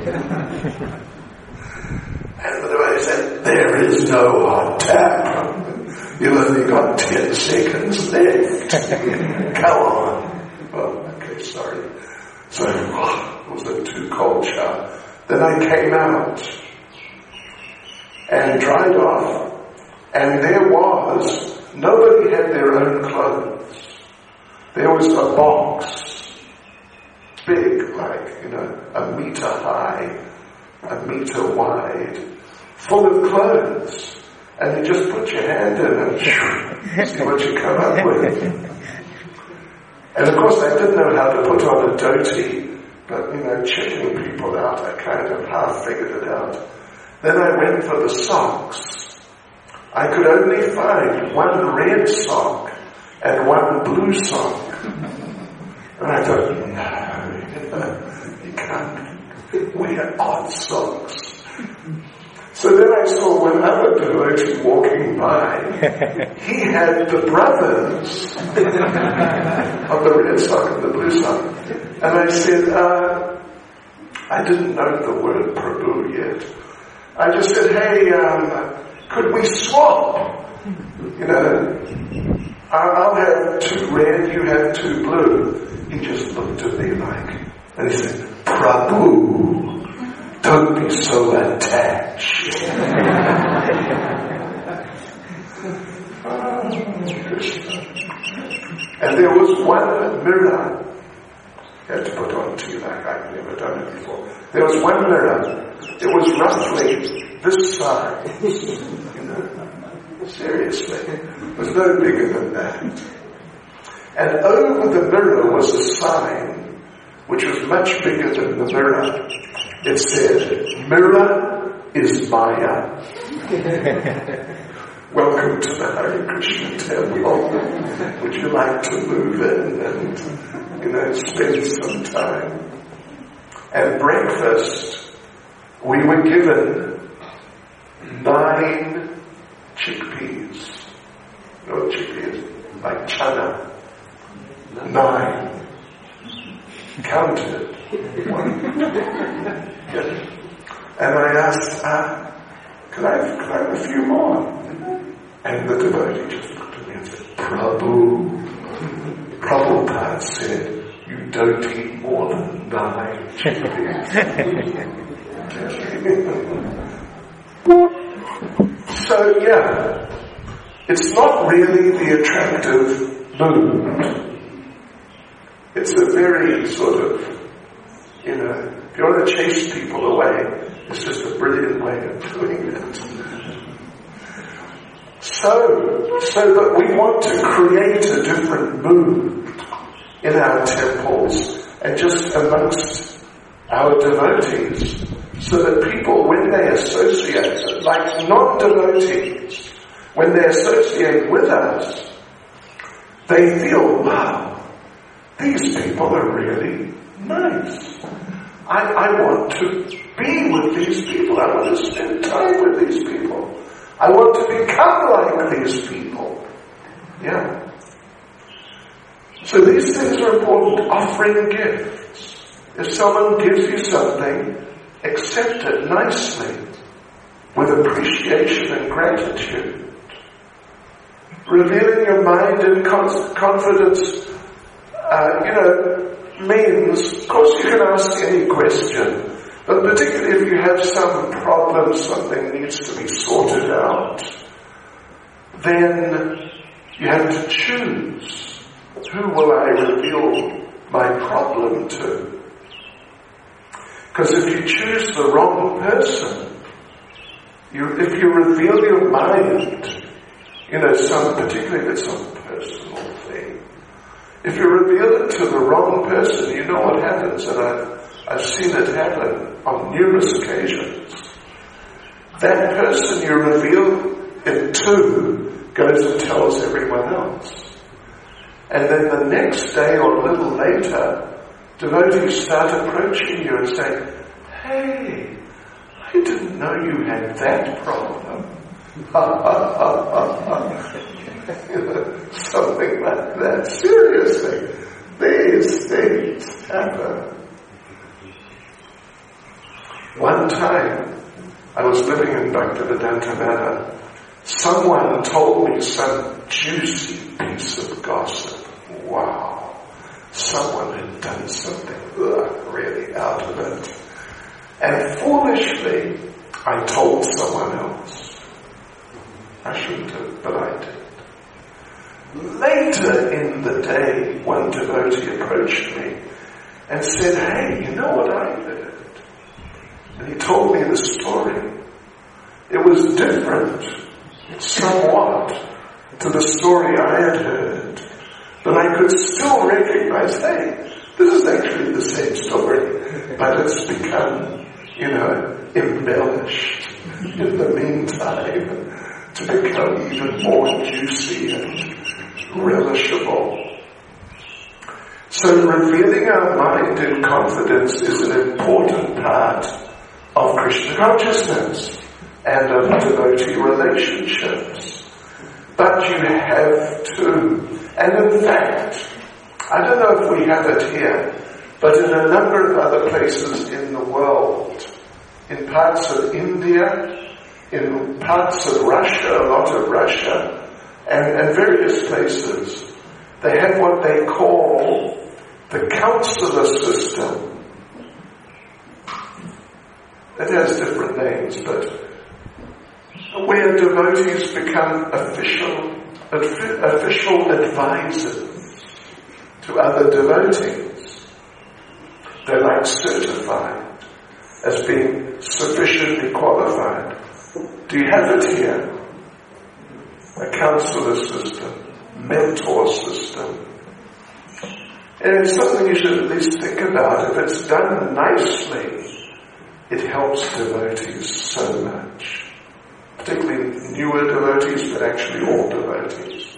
And the devotee said, there is no hot tap. You've only got ten seconds left. Go on. Oh, okay, sorry. So, oh, it was a too cold shower. Then I came out and dried off, and there was, nobody had their own clothes. There was a box, big, like, you know, a meter high, a meter wide, full of clothes. And you just put your hand in and see what you come up with. And of course I didn't know how to put on a dhoti, but, you know, checking people out, I kind of half figured it out. Then I went for the socks. I could only find one red sock and one blue sock. And I thought, no, you know, you can't wear odd socks. So then I saw one other devotee walking by. He had the brothers of the red sock and the blue sock. And I said, uh, I didn't know the word Prabhu yet. I just said, hey, um, could we swap? You know, I'll have two red, you have two blue. He just looked at me like, and he said, Prabhu, don't be so attached. And there was one mirror. You had to put on two, like I've never done it before. There was one mirror. It was roughly this size. You know, seriously. It was no bigger than that. And over the mirror was a sign which was much bigger than the mirror. It said, mirror is Maya. Welcome to the Hare Krishna temple. Would you like to move in and, you know, spend some time? At breakfast, we were given nine chickpeas. No chickpeas, like chana. Nine. Counted. One. Yes. And I asked, uh, could I, have, could I have a few more? And the devotee just looked at me and said, Prabhu, Prabhupada said, you don't eat more than nine chickpeas. So, yeah, it's not really the attractive mood. It's a very sort of, you know, if you want to chase people away, it's just a brilliant way of doing it. So, so that we want to create a different mood in our temples and just amongst our devotees, so that people, when they associate, like non-devotees, when they associate with us, they feel, wow, these people are really nice. I, I want to be with these people. I want to spend time with these people. I want to become like these people. Yeah. So these things are important. Offering gifts. If someone gives you something, accept it nicely, with appreciation and gratitude. Revealing your mind in confidence, uh, you know, means, of course you can ask any question, but particularly if you have some problem, something needs to be sorted out, then you have to choose, who will I reveal my problem to? Because if you choose the wrong person, you, if you reveal your mind, you know, some, particularly if it's some personal thing, if you reveal it to the wrong person, you know what happens, and I've, I've seen it happen on numerous occasions. That person you reveal it to goes and tells everyone else. And then the next day or a little later, devotees start approaching you and saying, hey, I didn't know you had that problem. Something like that. Seriously, these things happen. One time, I was living in Bhaktivedanta Manor. Someone told me some juicy piece of gossip. Wow. Someone had done something ugh, really out of it. And foolishly, I told someone else. I shouldn't have, but I did. Later in the day, one devotee approached me and said, hey, you know what I heard? And he told me the story. It was different, somewhat, to the story I had heard. But I could still recognize, hey, this is actually the same story, but it's become, you know, embellished in the meantime to become even more juicy and relishable. So revealing our mind in confidence is an important part of Krishna consciousness and of devotee relationships. But you have to. And in fact, I don't know if we have it here, but in a number of other places in the world, in parts of India, in parts of Russia, a lot of Russia, and, and various places, they have what they call the counselor system. It has different names, but where devotees become official, official advisors to other devotees. They're like certified as being sufficiently qualified. Do you have it here? A counselor system, mentor system. And it's something you should at least think about. If it's done nicely, it helps devotees so much. Particularly newer devotees, but actually all devotees.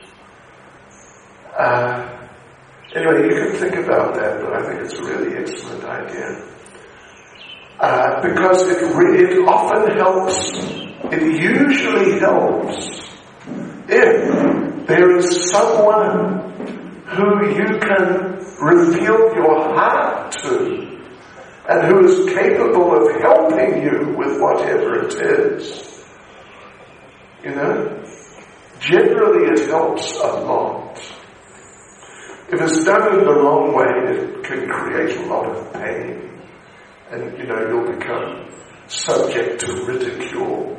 Uh, anyway, you can think about that, but I think it's a really excellent idea. Uh, because it, re- it often helps, it usually helps if there is someone who you can reveal your heart to and who is capable of helping you with whatever it is. You know? Generally it helps a lot. If it's done in the wrong way, it can create a lot of pain. And, you know, you'll become subject to ridicule.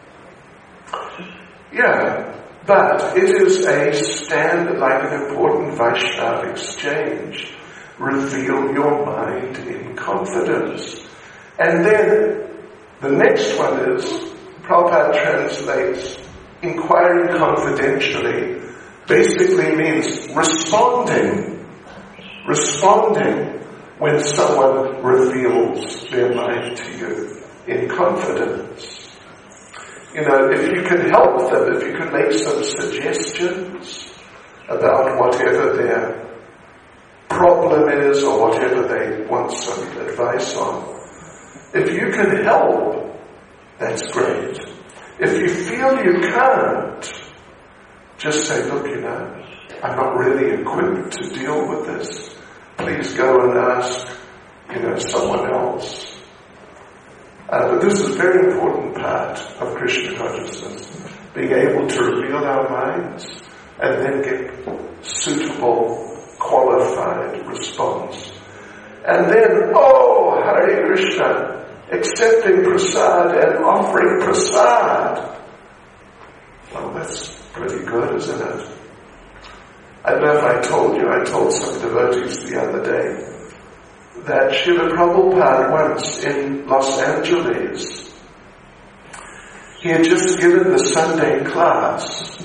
Yeah, but it is a stand like an important Vaishnava exchange. Reveal your mind in confidence. And then the next one is, Prabhupada translates inquiring confidentially basically means responding. Responding when someone reveals their mind to you in confidence. You know, if you can help them, if you can make some suggestions about whatever their problem is or whatever they want some advice on, if you can help, that's great. If you feel you can't, just say, look, you know, I'm not really equipped to deal with this. Please go and ask, you know, someone else. Uh, but this is a very important part of Krishna consciousness, being able to reveal our minds and then get suitable, qualified response. And then, oh, Hare Krishna, accepting prasad and offering prasad. Well, that's pretty good, isn't it? I don't know if I told you, I told some devotees the other day that Srila Prabhupada once in Los Angeles, he had just given the Sunday class,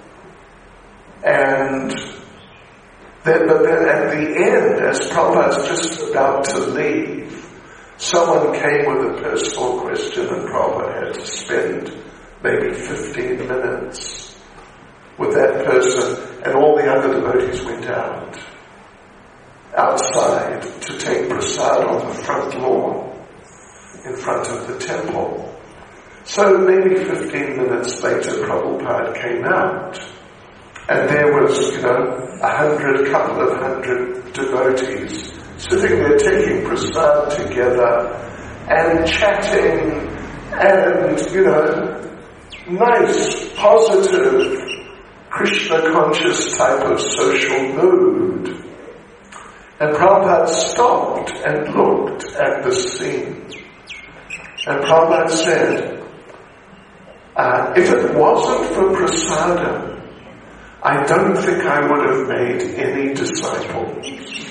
and then, but then at the end, as Prabhupada's just about to leave, someone came with a personal question and Prabhupada had to spend maybe fifteen minutes with that person, and all the other devotees went out, outside to take prasad on the front lawn in front of the temple. So maybe fifteen minutes later Prabhupada came out, and there was, you know, a hundred, couple of hundred devotees sitting there taking prasad together and chatting and, you know, nice, positive, Krishna-conscious type of social mood. And Prabhupada stopped and looked at the scene. And Prabhupada said, uh, if it wasn't for prasadam, I don't think I would have made any disciples.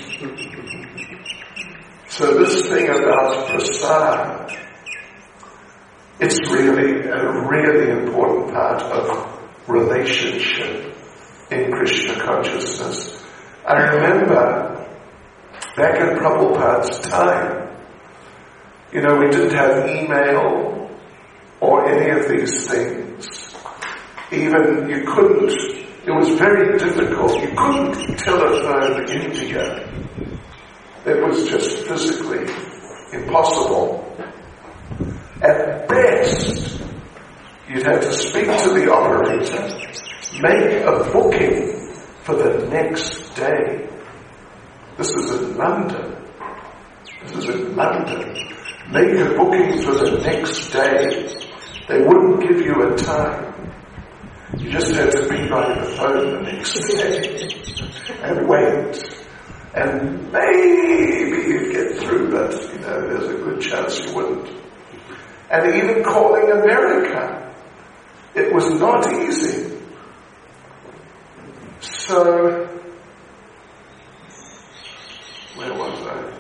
So this thing about prasad, it's really a really important part of relationship in Krishna consciousness. I remember back in Prabhupada's time, you know, we didn't have email or any of these things. Even you couldn't, it was very difficult. You couldn't telephone India. It was just physically impossible. At best, you'd have to speak to the operator, make a booking for the next day. This is in London. This is in London. Make a booking for the next day. They wouldn't give you a time. You just had to be by the phone the next day and wait. And maybe you'd get through, but, you know, there's a good chance you wouldn't. And even calling America, it was not easy. So, where was I?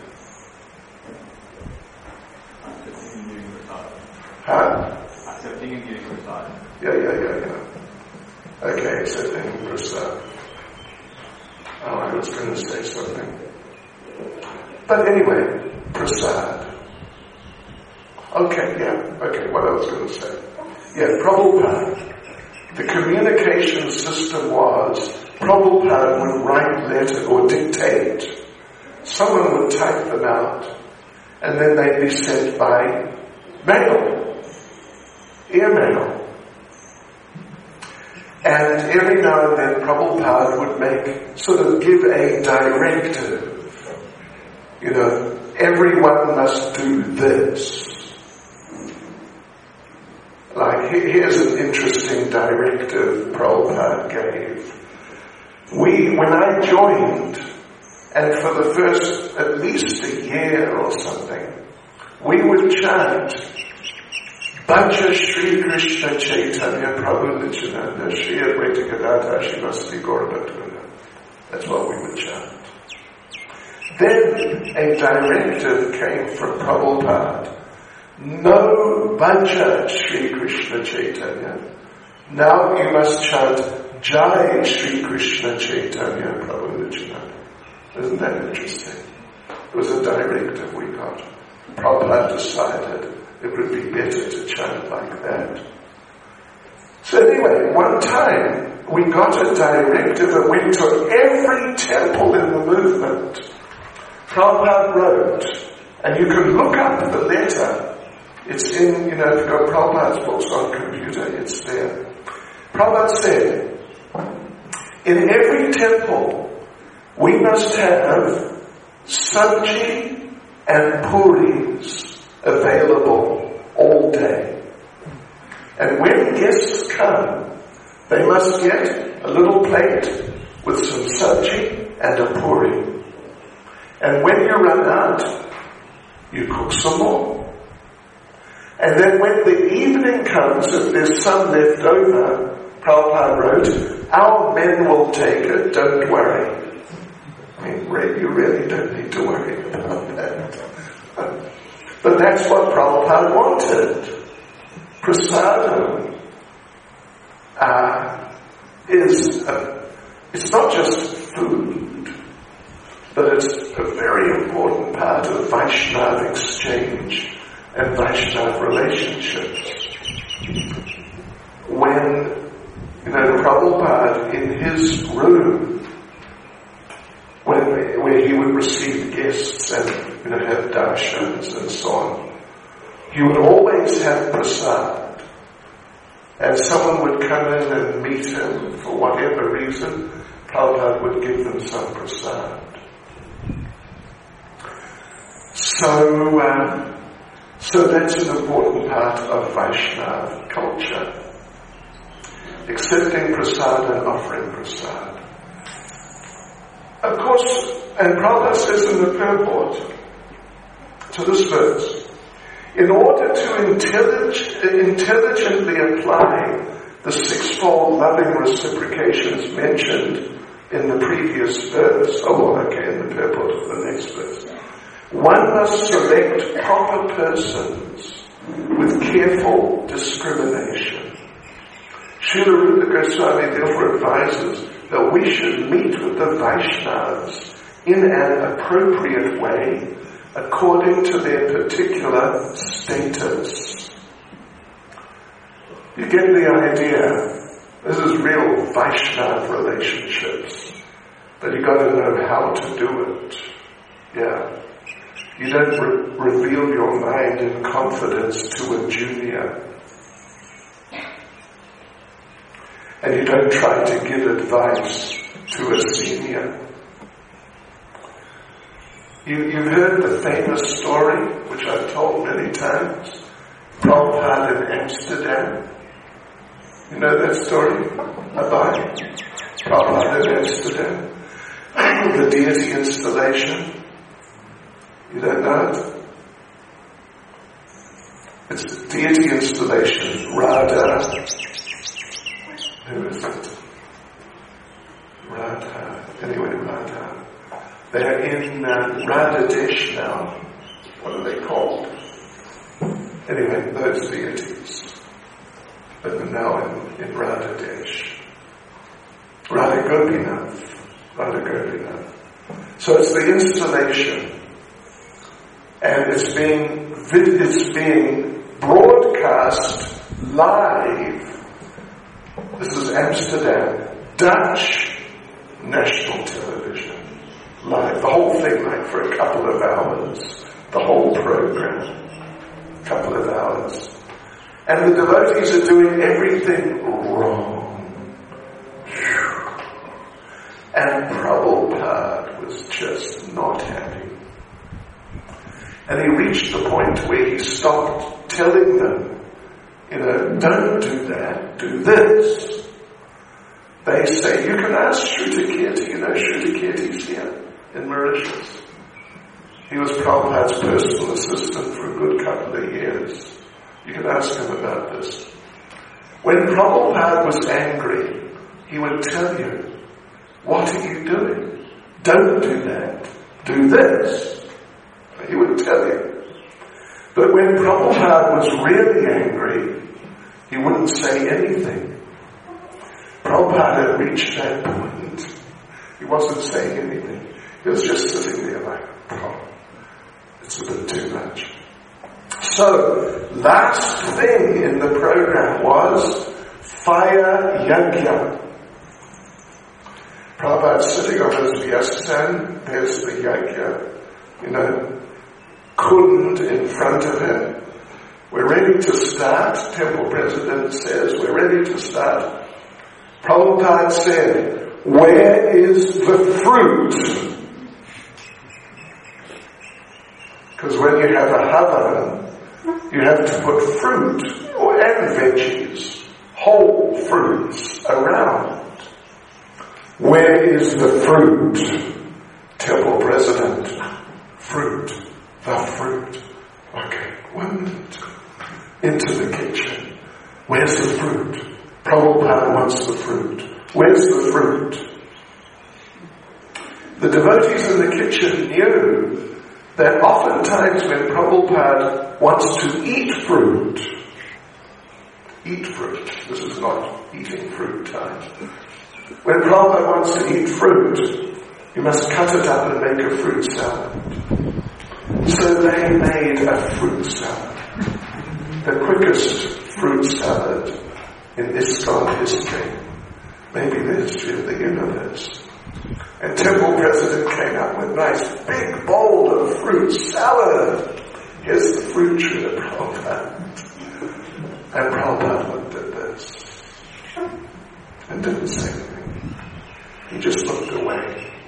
Accepting and giving prasad. Huh? Accepting and giving prasad. Yeah, yeah, yeah, yeah. Okay, accepting prasad. Oh, I was going to say something. But anyway, prasad. Okay, yeah, okay, what I was going to say. Yeah, Prabhupada. The communication system was, Prabhupada would write letter or dictate. Someone would type them out, and then they'd be sent by mail, airmail. And every now and then Prabhupada would make, sort of give a directive. You know, everyone must do this. Like, here's an interesting directive Prabhupada gave. We, when I joined, and for the first at least a year or something, we would chant Bhaja Shri Krishna Chaitanya Prabhu Nityananda Shri Advaita Gadadhara Shivasati Gaura. That's what we would chant. Then a directive came from Prabhupada. No Bhaja Shri Krishna Chaitanya. Now you must chant Jai Shri Krishna Chaitanya Prabhu Nityananda. Isn't that interesting? It was a directive we got. Prabhupada decided it would be better to chant like that. So anyway, one time we got a directive that went to every temple in the movement. Prabhupada wrote, and you can look up the letter. It's in, you know, if you've got Prabhupada's books on computer, it's there. Prabhupada said, in every temple, we must have sabji and puris available all day. And when guests come, they must get a little plate with some sabji and a puri. And when you run out, you cook some more. And then when the evening comes, if there's some left over, Prabhupada wrote, our men will take it, don't worry. I mean, really, you really don't need to worry about that. But that's what Prabhupada wanted. Prasadam uh, is, a, it's not just food, but it's a very important part of Vaishnava exchange and Vaishnava relationships. When, you know, Prabhupada in his room, when, where he would receive guests and, you know, have darshans and so on, he would always have prasad. And someone would come in and meet him for whatever reason, Prabhupada would give them some prasad. So, uh, so that's an important part of Vaishnava culture. Accepting prasad and offering prasad. Of course, and Prabhupada says in the purport to this verse, in order to intellig- intelligently apply the sixfold loving reciprocations mentioned in the previous verse, oh, okay, in the purport of the next verse, one must select proper persons with careful discrimination. Srila Rupa Goswami therefore advises that we should meet with the Vaishnavas in an appropriate way according to their particular status. You get the idea. This is real Vaishnava relationships. But you got to know how to do it. Yeah. You don't re- reveal your mind in confidence to a junior. And you don't try to give advice to a senior. You, you've heard the famous story, which I've told many times, Prabhupada in Amsterdam. You know that story? About Prabhupada in Amsterdam. The deity installation. You don't know it? It's deity installation. Radha. Who is it? Radha. Anyway, Radha. They're in uh, Radhadesh now. What are they called? Anyway, those deities. But they're now in, in Radhadesh. Radha Gopinath. Radha Gopinath. So it's the installation. And it's being, it's being broadcast live. This is Amsterdam, Dutch national television. Live, the whole thing, like for a couple of hours. The whole program. A couple of hours. And the devotees are doing everything wrong. And Prabhupada was just not happy. And he reached the point where he stopped telling them, you know, don't do that, do this. They say, you can ask Shrutakirti, you know Shrutakirti's here in Mauritius. He was Prabhupada's personal assistant for a good couple of years. You can ask him about this. When Prabhupada was angry, he would tell you, what are you doing? Don't do that. Do this. He would tell you. But when Prabhupada was really angry, he wouldn't say anything. reached that point, he wasn't saying anything. He was just sitting there like, oh, it's a bit too much. So, last thing in the program was fire yajna. Prabhupada's sitting on his vyasasana, there's the yajna, you know, kund in front of him. We're ready to start. Temple president says, we're ready to start. Prabhupada said, where is the fruit? Because when you have a havan, you have to put fruit or and veggies, whole fruits around. Where is the fruit? Temple president, fruit, the fruit. Okay, one minute. Into the kitchen. Where's the fruit? Prabhupada wants the fruit. Where's the fruit? The devotees in the kitchen knew that oftentimes when Prabhupada wants to eat fruit, eat fruit, this is not eating fruit time. When Prabhupada wants to eat fruit, you must cut it up and make a fruit salad. So they made a fruit salad. The quickest fruit salad in ISKCON history, maybe the history of the universe. And Temple President came up with a nice big bowl of fruit salad. Here's the fruit tree of Prabhupada. And Prabhupada looked at this and didn't say anything. He just looked away.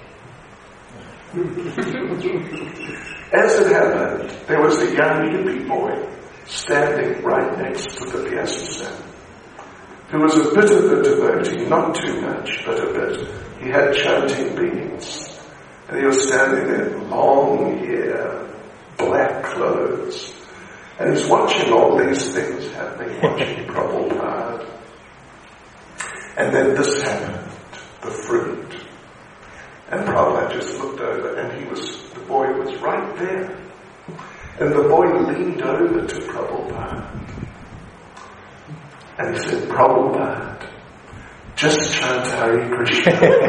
As it happened, there was a young hippie boy standing right next to the vyasasana, who was a bit of a devotee, not too much, but a bit. He had chanting beads, and he was standing there, long hair, black clothes, and he's watching all these things happening, watching Prabhupada. And then this happened, the fruit. And Prabhupada just looked over, and he was, the boy was right there. And the boy leaned over to Prabhupada. And he said, Prabhupada, just chant Hare Krishna.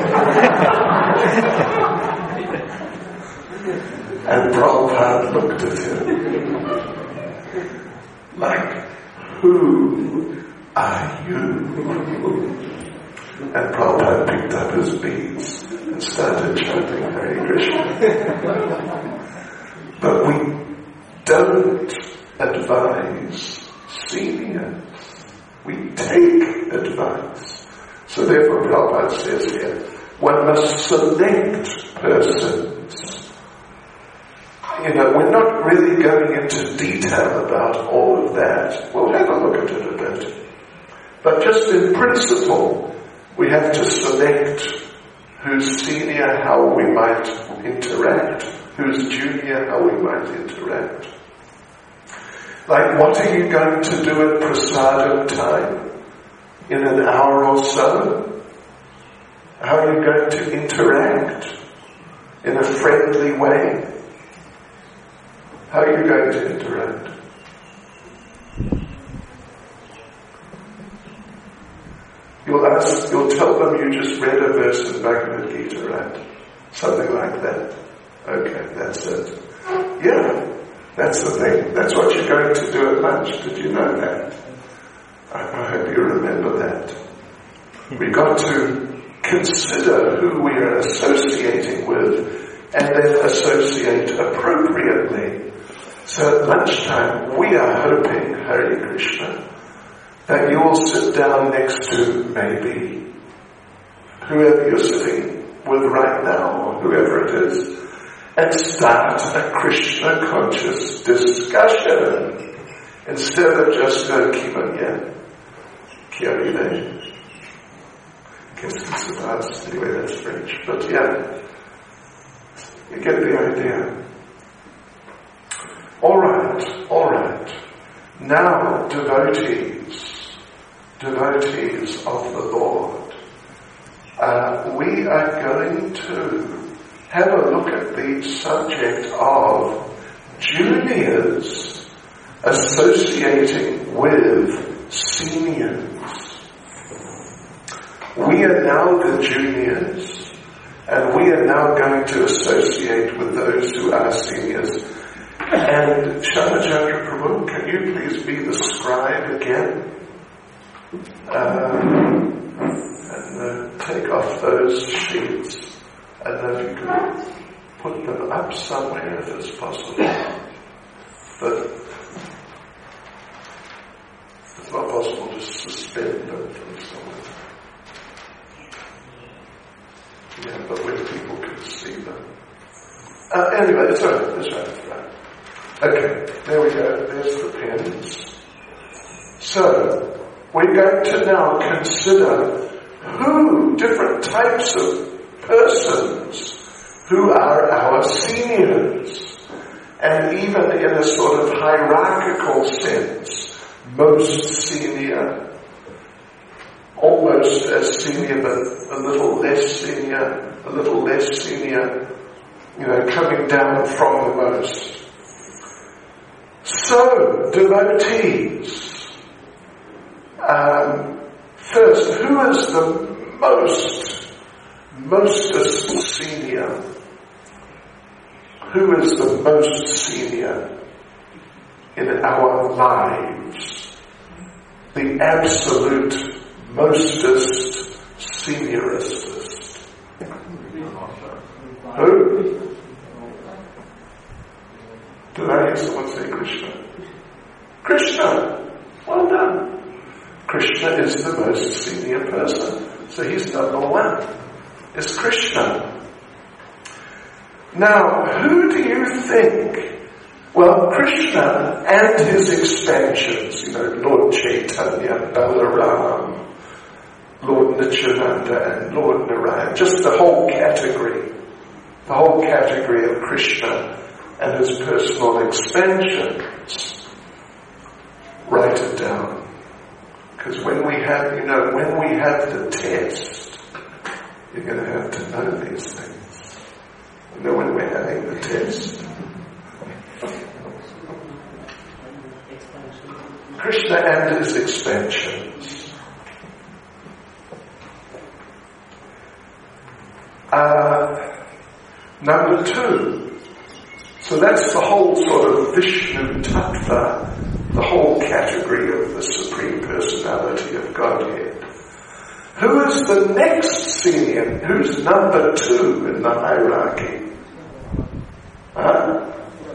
And Prabhupada looked at him like, who are you? And Prabhupada picked up his beads and started chanting Hare Krishna. But we don't advise seniors. We take advice. So therefore Prabhupada says here, one must select persons. You know, we're not really going into detail about all of that. We'll have a look at it a bit. But just in principle, we have to select who's senior, how we might interact, who's junior, how we might interact. Like, what are you going to do at prasadam time in an hour or so? How are you going to interact in a friendly way? How are you going to interact? You'll ask, you'll tell them you just read a verse in Bhagavad Gita, right? Something like that. Okay, that's it. Yeah, that's the thing. That's what you're going to do at lunch. Did you know that? I, I hope you remember that. We've got to consider who we are associating with and then associate appropriately. So at lunchtime, we are hoping, Hare Krishna, that you will sit down next to maybe whoever you're sitting with right now, or whoever it is, and start a Krishna conscious discussion instead of just go Kimanya, Kyarine. Qu'est-ce qui se passe? Anyway, that's French, but yeah, you get the idea. All right, all right. Now, devotees, devotees of the Lord, uh, we are going to have a look at the subject of juniors associating with seniors. We are now the juniors, and we are now going to associate with those who are seniors. And Shamachandra Prabhu, can you please be the scribe again? Um, and uh, take off those sheets. I don't know if you can put them up somewhere if it's possible. But it's not possible to suspend them from somewhere. Yeah, but where people can see them. Uh, anyway, it's right, it's right, it's right. Okay, there we go. There's the pens. So, we're going to now consider who, different types of persons who are our seniors. And even in a sort of hierarchical sense, most senior, almost as senior but a little less senior, a little less senior, you know, coming down from the most. So, devotees. Um, first, who is the most, mostest senior? Who is the most senior in our lives? The absolute mostest, senioristest. Who? Did I hear someone say Krishna? Krishna! Well done. Krishna is the most senior person. So he's number one. It's Krishna. Now, who do you think? Well, Krishna and his expansions, you know, Lord Chaitanya, Balaram, Lord Nityananda and Lord Narayan, just the whole category, the whole category of Krishna and his personal expansions. Write it down. Because when we have, you know, when we have the test, you're going to have to know these things. You know, when we're having the test. Krishna and his expansions. Uh, number two. So that's the whole sort of Vishnu Tattva, the whole category of the Supreme Personality of Godhead. Who is the next senior? Who's number two in the hierarchy? Huh?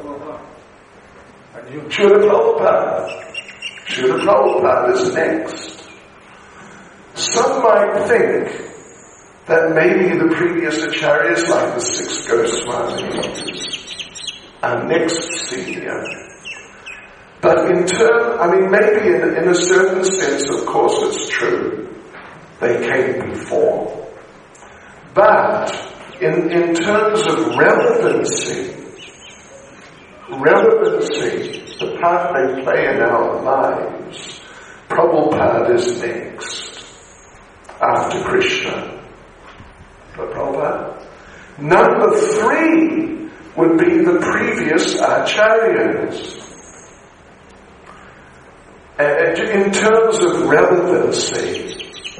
Srila Prabhupada. Srila Prabhupada is next. Some might think that maybe the previous acharyas, like the six Goswamis, are next senior. But in term, I mean, maybe in, in a certain sense, of course, it's true. They came before. But in, in terms of relevancy, relevancy, the part they play in our lives, Prabhupada is next, after Krishna. Prabhupada. Number three would be the previous acharyas. In terms of relevancy.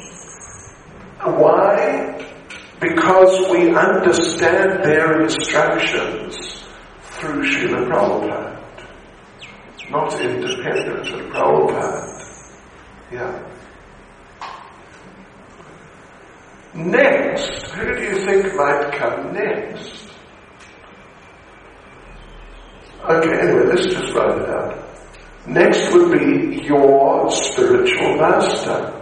Why? Because we understand their instructions through Srila Prabhupada. Not independent of Prabhupada. Yeah. Next, who do you think might come next? Okay, anyway, let's just write it out. Next would be your spiritual master.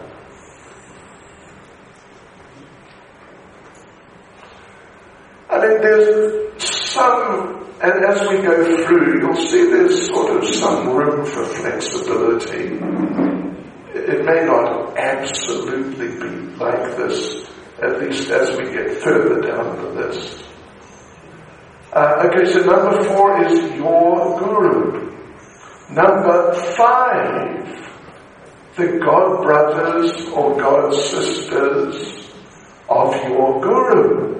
I mean, there's some, and as we go through, you'll see there's sort of some room for flexibility. It may not absolutely be like this, at least as we get further down the list. Uh, okay, so number four is your guru. Number five, the god brothers or god sisters of your guru.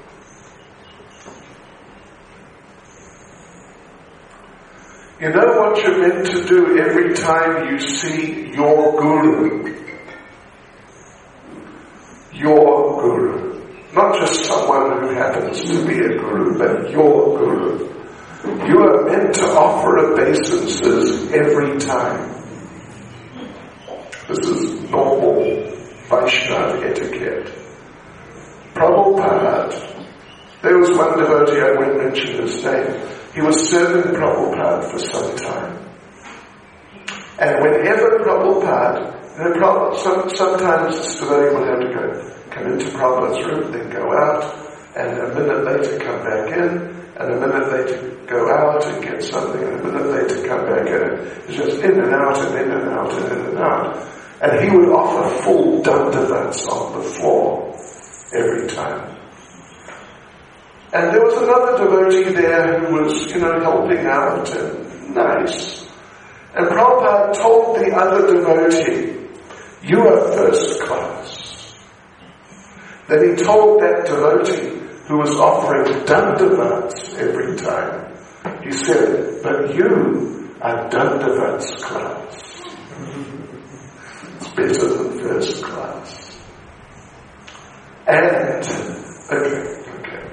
You know what you're meant to do every time you see your guru? your guru. Not just someone who happens to be a guru, but your guru. You are meant to offer obeisances every time. This is normal Vaishnava etiquette. Prabhupada, there was one devotee, I won't mention his name, he was serving Prabhupada for some time. And whenever Prabhupada, you know, Prabhupada some, sometimes this devotee would have to go, come into Prabhupada's room, then go out, and a minute later come back in, and a minute later go out and get something, and a minute later come back in. It's just in and out and in and out and in and out. And he would offer full dandavats on the floor every time. And there was another devotee there who was, you know, helping out and nice. And Prabhupada told the other devotee, you are first class. Then he told that devotee who was offering dandavats every time, he said, but you are dandavats class. It's better than first class. And, okay, okay.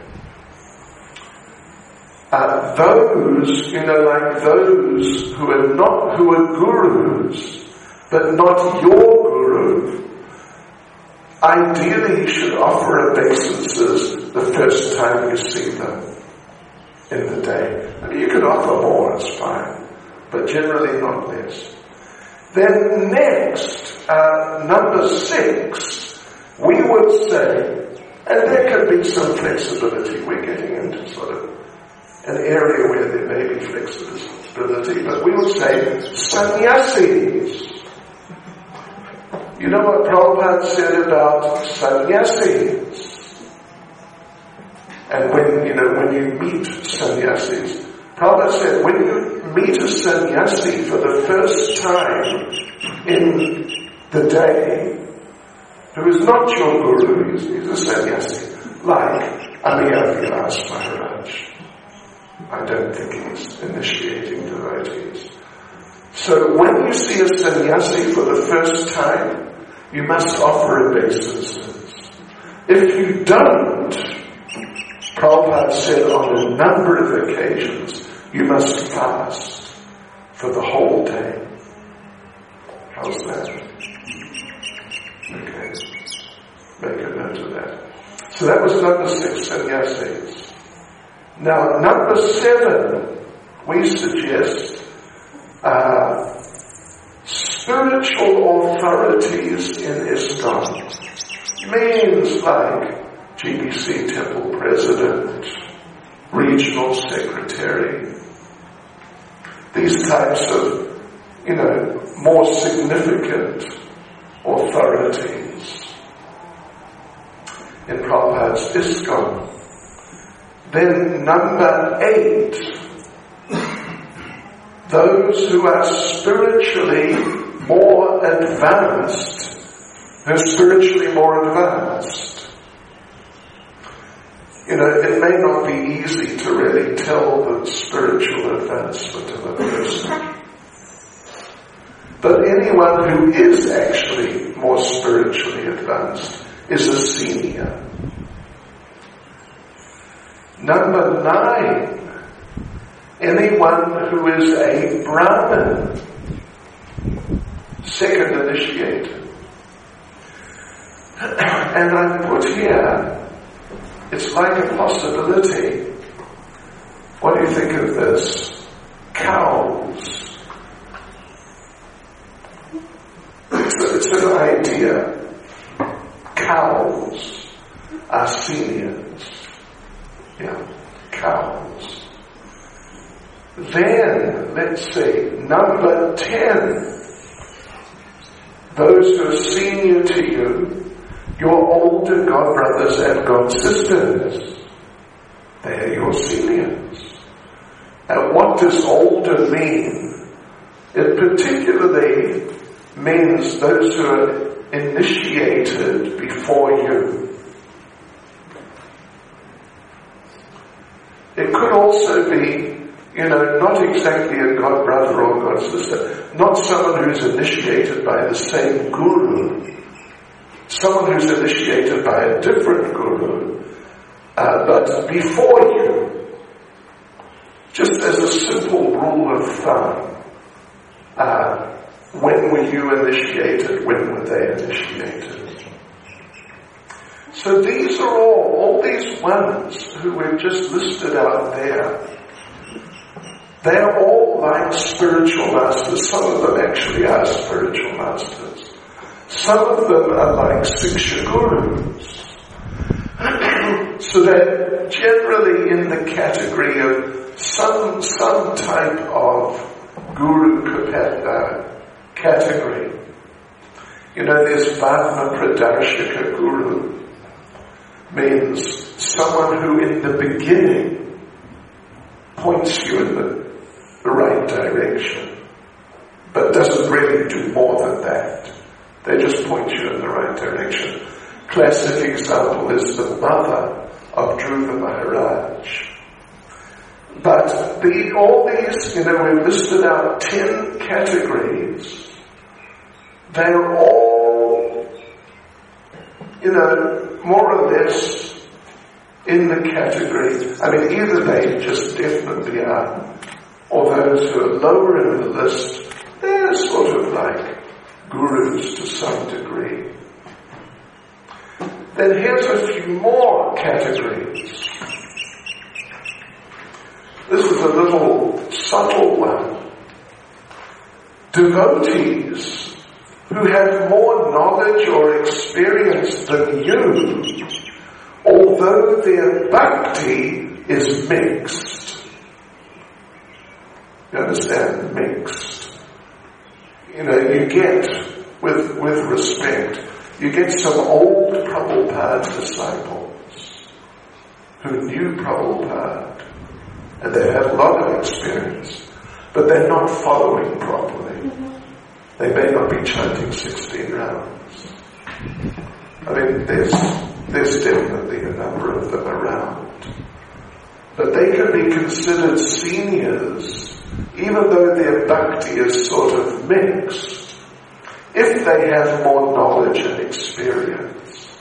Uh, those, you know, like those who are not, who are gurus, but not your guru, ideally you should offer obeisances the first time you see them in the day. I mean, you can offer more, it's fine, but generally not less. Then next, uh, number six, we would say, and there could be some flexibility, we're getting into sort of an area where there may be flexibility, but we would say sannyasis. You know what Prabhupada said about sannyasis? And when, you know, when you meet sannyasis, Prabhupada said, when you meet a sannyasi for the first time in the day, who is not your guru, he's, he's a sannyasi, like Amiya Vilas Maharaj. I don't think he's initiating devotees. So when you see a sannyasi for the first time, you must offer obeisances. If you don't, Prabhupada said on a number of occasions, you must fast for the whole day. How's that? Okay. Make a note of that. So that was number six, sannyasis. Now, number seven, we suggest uh, spiritual authorities in ISKCON. Means like G B C Temple President, Regional Secretary, these types of, you know, more significant authorities in Prabhupada's ISKCON. Then number eight, those who are spiritually more advanced, who are spiritually more advanced. You know, it may not be easy to really tell the spiritual advancement of a person. But anyone who is actually more spiritually advanced is a senior. Number nine, anyone who is a Brahmin, second initiated. And I put here, it's like a possibility. What do you think of this? Cows. It's, a, it's an idea. Cows are seniors. Yeah, cows. Then, let's see, number ten. Those who are senior to you, your older god brothers and god sisters. They are your seniors. And what does older mean? It particularly means those who are initiated before you. It could also be, you know, not exactly a god brother or god sister, not someone who's initiated by the same guru, someone who's initiated by a different guru, uh, but before you, just as a simple rule of thumb, uh, when were you initiated? When were they initiated? So these are all, all these ones who we've just listed out there, they're all like spiritual masters. Some of them actually are spiritual masters. Some of them are like Siksha gurus. So they're generally in the category of some, some type of guru uh, category. You know, there's Varma Pradarshika Guru, means someone who in the beginning points you in the, the right direction, but doesn't really do more than that. They just point you in the right direction. Classic example is the mother of Dhruva Maharaj. But the, all these, you know, we've listed out ten categories. They're all, you know, more or less in the category. I mean, either they just definitely are, or those who are lower in the list, they're sort of like gurus to some degree. Then here's a few more categories. This is a little subtle one. Devotees who have more knowledge or experience than you, although their bhakti is mixed. You understand? Mixed. You know, you get, with, with respect, you get some old Prabhupada disciples who knew Prabhupada, and they have a lot of experience, but they're not following properly. They may not be chanting sixteen rounds. I mean, there's, there's definitely a number of them around. But they can be considered seniors, even though their bhakti is sort of mixed, if they have more knowledge and experience.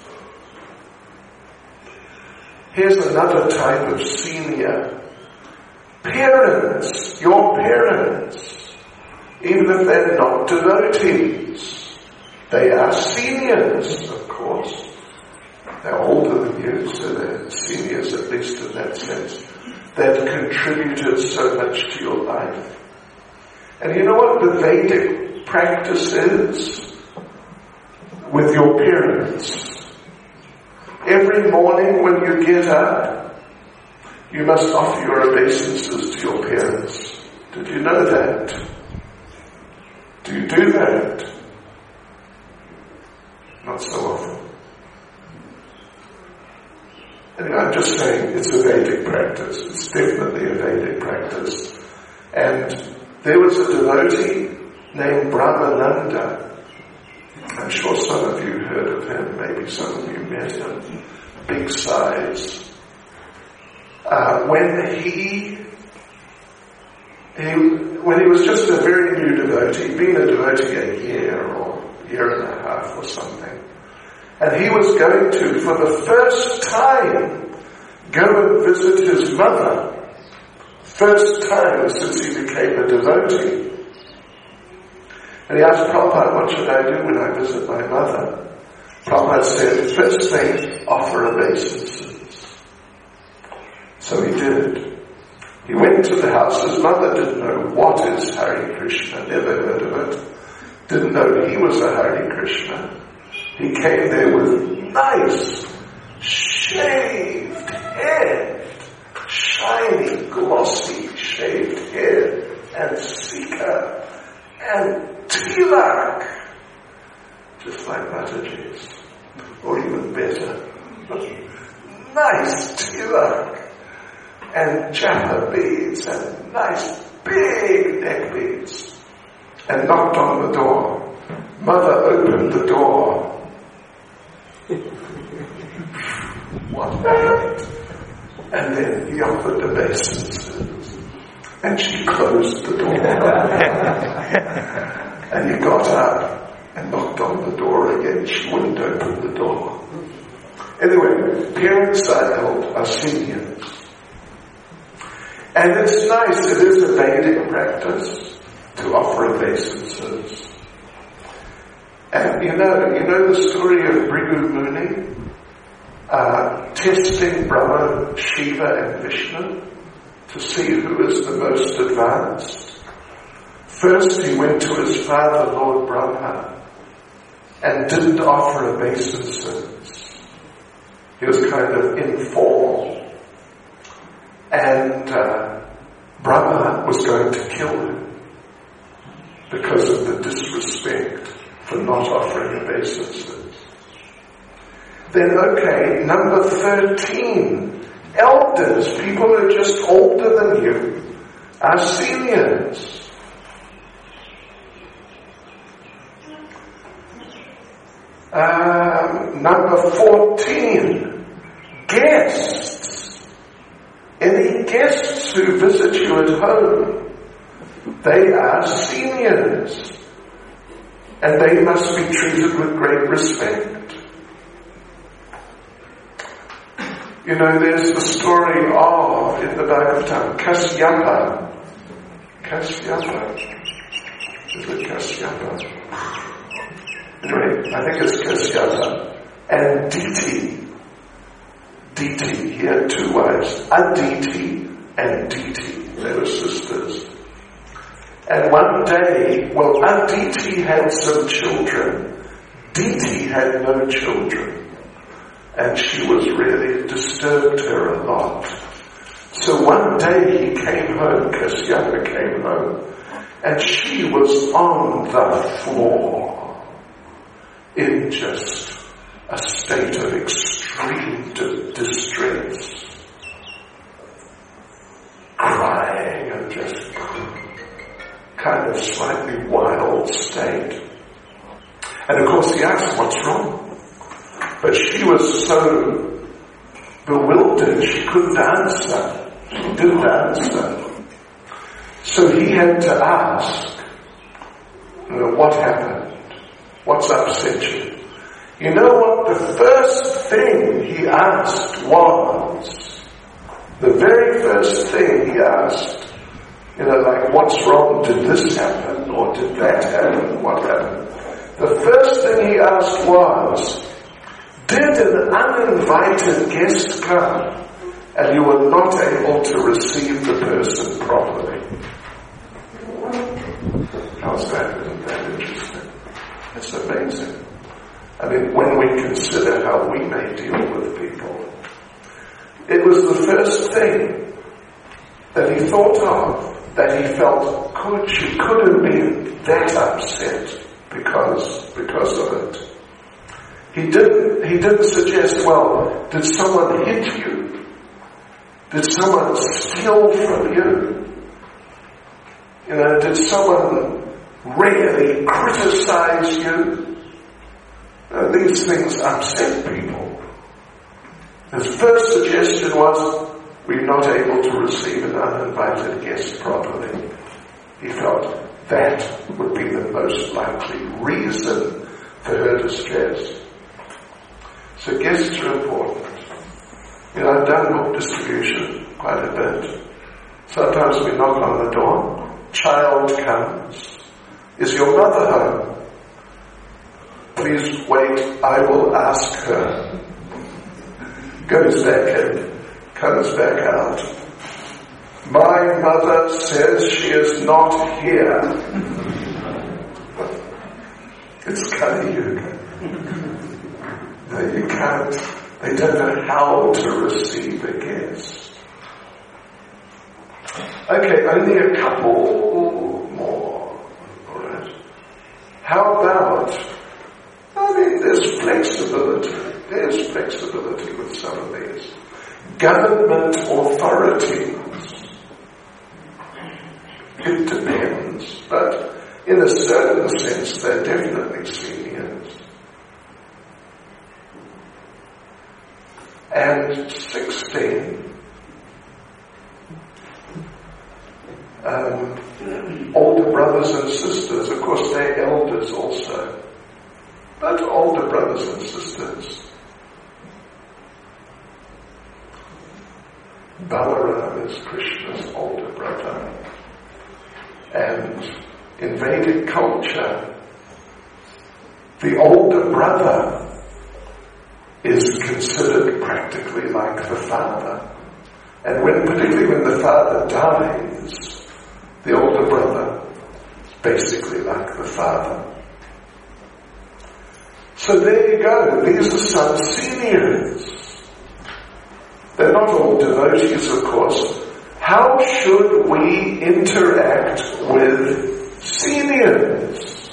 Here's another type of senior. Parents, your parents, even if they're not devotees, they are seniors, of course. They're older than you, so they're seniors at least in that sense. They've contributed so much to your life. And you know what the Vedic practice is with your parents? Every morning when you get up, you must offer your obeisances to your parents. Did you know that? Do you do that? Not so often. Anyway, I'm just saying it's a Vedic practice. It's definitely a Vedic practice. And there was a devotee named Brahmananda. I'm sure some of you heard of him. Maybe some of you met him. Big size. Uh, when he, he, when he was just a very new devotee, been a devotee a year or a year and a half or something, and he was going to, for the first time, go and visit his mother. First time since he became a devotee. And he asked Prabhupada, what should I do when I visit my mother? Prabhupada said, first thing, offer obeisances. So he did. He went to the house. His mother didn't know what is Hare Krishna, never heard of it. Didn't know he was a Hare Krishna. He came there with nice, shaved head, shiny, glossy, shaved hair, and sika, and tilak, just like Mataji's, or even better. Nice tilak. And japa beads and nice big neck beads, and knocked on the door. Mother opened the door. What happened? And then he offered obeisances, and she closed the door. And he got up and knocked on the door again. She wouldn't open the door. Anyway, parents are, are seniors. And it's nice, it is a Vedic practice to offer obeisances. And you know, you know the story of Bhrigu Muni uh, testing Brahma, Shiva and Vishnu to see who is the most advanced. First he went to his father, Lord Brahma, and didn't offer obeisances. He was kind of informal. And uh, Brahma was going to kill him because of the disrespect for not offering obeisances. Then, okay, number thirteen, elders, people who are just older than you, are seniors. Um, number fourteen, guests. Any guests who visit you at home, they are seniors. And they must be treated with great respect. You know, there's the story of, in the Bhagavatam, Kasyapa. Kasyapa. Is it Kasyapa? Anyway, I think it's Kasyapa. And Diti. Diti. He had two wives. Aditi and Diti. They were sisters. And one day, well, Aditi had some children. Diti had no children. And she was really disturbed her a lot. So one day he came home, Kasyapa came home, and she was on the floor in just a state of extreme di- distress, crying and just kind of slightly wild state. And of course he asked, what's wrong? But she was so bewildered, she couldn't answer. She didn't answer. So he had to ask, you know, what happened? What's upset you? You know what? The first thing he asked was, the very first thing he asked, you know, like, what's wrong? Did this happen? Or did that happen? What happened? The first thing he asked was, did an uninvited guest come and you were not able to receive the person properly? How's that? Isn't that interesting? It's amazing. I mean, when we consider how we may deal with people, it was the first thing that he thought of, that he felt could she could have been that upset because because of it. He didn't he didn't suggest, well, did someone hit you? Did someone steal from you? You know, did someone really criticize you? Uh, these things upset people. His first suggestion was, we're not able to receive an uninvited guest properly. He felt that would be the most likely reason for her distress. So guests are important. You know, I've done book distribution quite a bit. Sometimes we knock on the door, child comes. Is your mother home? Please wait, I will ask her. Goes back in, comes back out. My mother says she is not here. It's Kali Yuga. No, you can't, they don't know how to receive a guest. Okay, only a couple more. Alright. How about, I mean, there's flexibility. There's flexibility with some of these. Government authorities. It depends, but in a certain sense, they're definitely seniors. And sixteen, um, older brothers and sisters, of course, they're elders also. but older brothers and sisters. Balaram is Krishna's older brother. And in Vedic culture, the older brother is considered practically like the father. And when, particularly when the father dies, the older brother is basically like the father. So there you go. These are some seniors. They're not all devotees, of course. How should we interact with seniors?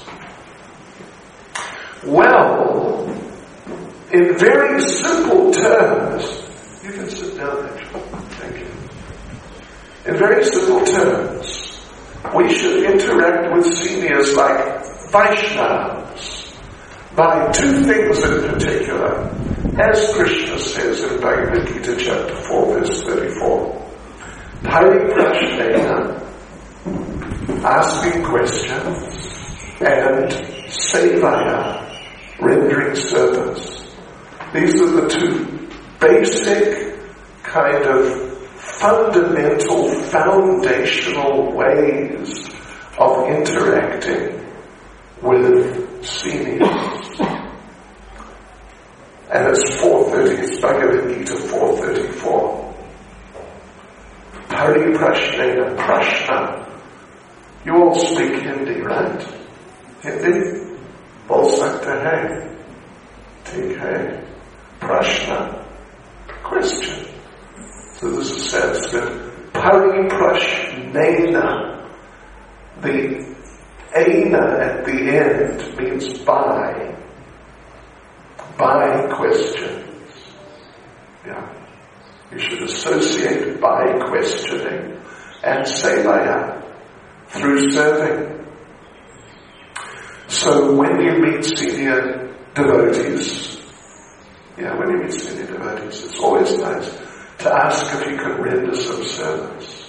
Well, in very simple terms, you can sit down actually, thank you. In very simple terms, we should interact with seniors like Vaishnavas by two things in particular, as Krishna says in Bhagavad Gita chapter four verse thirty-four. Pariprashnena, asking questions, and sevaya, rendering service. These are the two basic, kind of fundamental, foundational ways of interacting with seniors. And it's four thirty, it's Bhagavad Gita four thirty-four. Pariprashnena, prashna. You all speak Hindi, right? Hindi? Bol sakte hai. Theek hai. Prashna. Question. So this is Sanskrit. Pariprashnena. The ana at the end means by. By questions. Yeah. You should associate by questioning and sevaya through serving. So when you meet senior devotees, yeah, when you meet senior devotees, it's always nice to ask if you can render some service.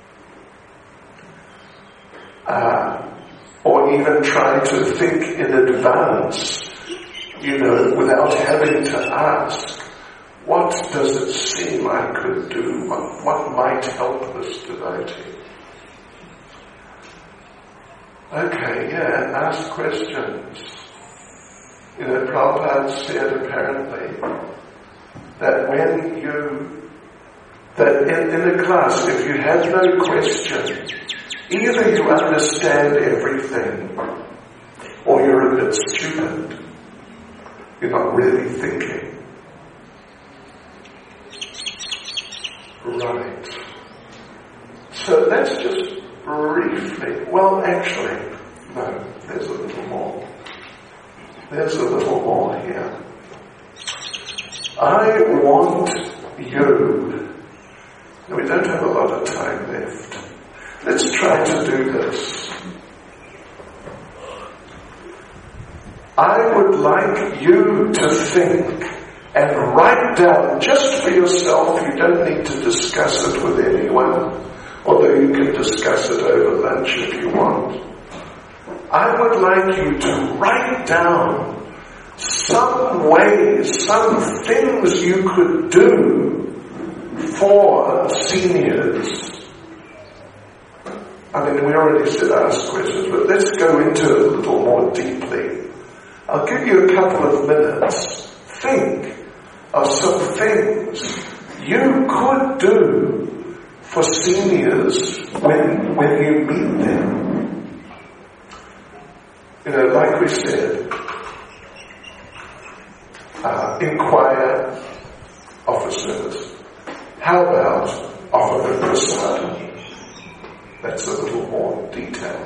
Uh, or even try to think in advance, you know, without having to ask, what does it seem I could do? What, what might help this devotee? Okay, yeah, and ask questions. You know, Prabhupada said apparently that when you, that in, in a class, if you have no question, either you understand everything or you're a bit stupid. You're not really thinking. Right. So that's just briefly, well actually, no, there's a little more. There's a little more here. I want you, we don't have a lot of time left. Let's try to do this. I would like you to think and write down just for yourself. You don't need to discuss it with anyone, although you can discuss it over lunch if you want. I would like you to write down some ways, some things you could do for seniors. I mean, we already said ask questions, but let's go into it a little more deeply. I'll give you a couple of minutes. Think of some things you could do for seniors when when you meet them. You know, like we said, uh, inquire, offer service. How about offer the prasadam? That's a little more detailed.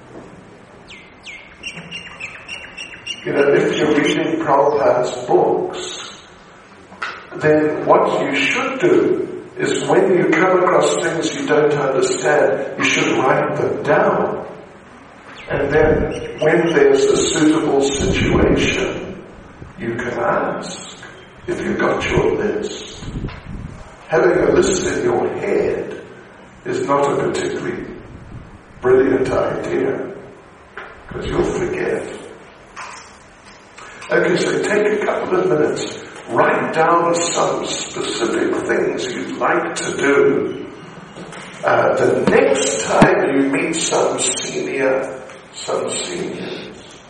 You know, if you're reading Prabhupada's books, then what you should do is when you come across things you don't understand, you should write them down. And then when there's a suitable situation, you can ask if you've got your list. Having a list in your head is not a particularly brilliant idea, because you'll forget. Okay, so take a couple of minutes. Write down some specific things you'd like to do. Uh, the next time you meet some senior, some seniors.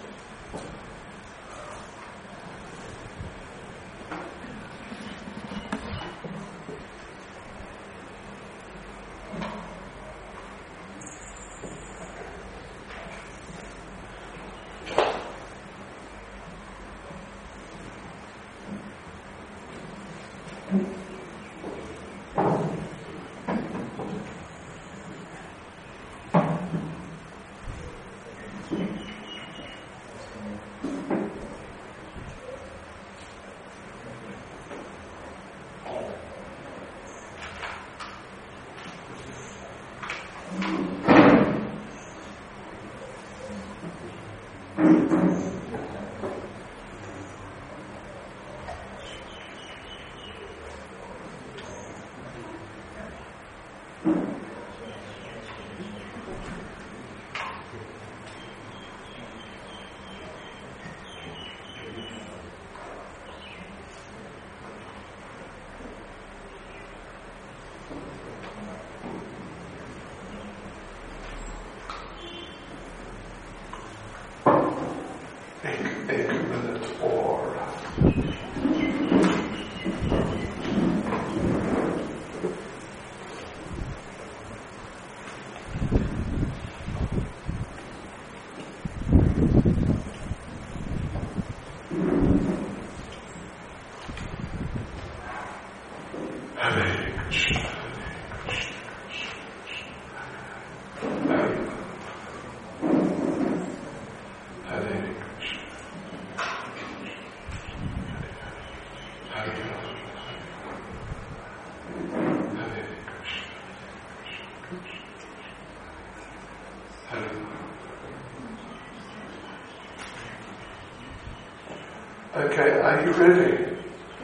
Okay, are you ready?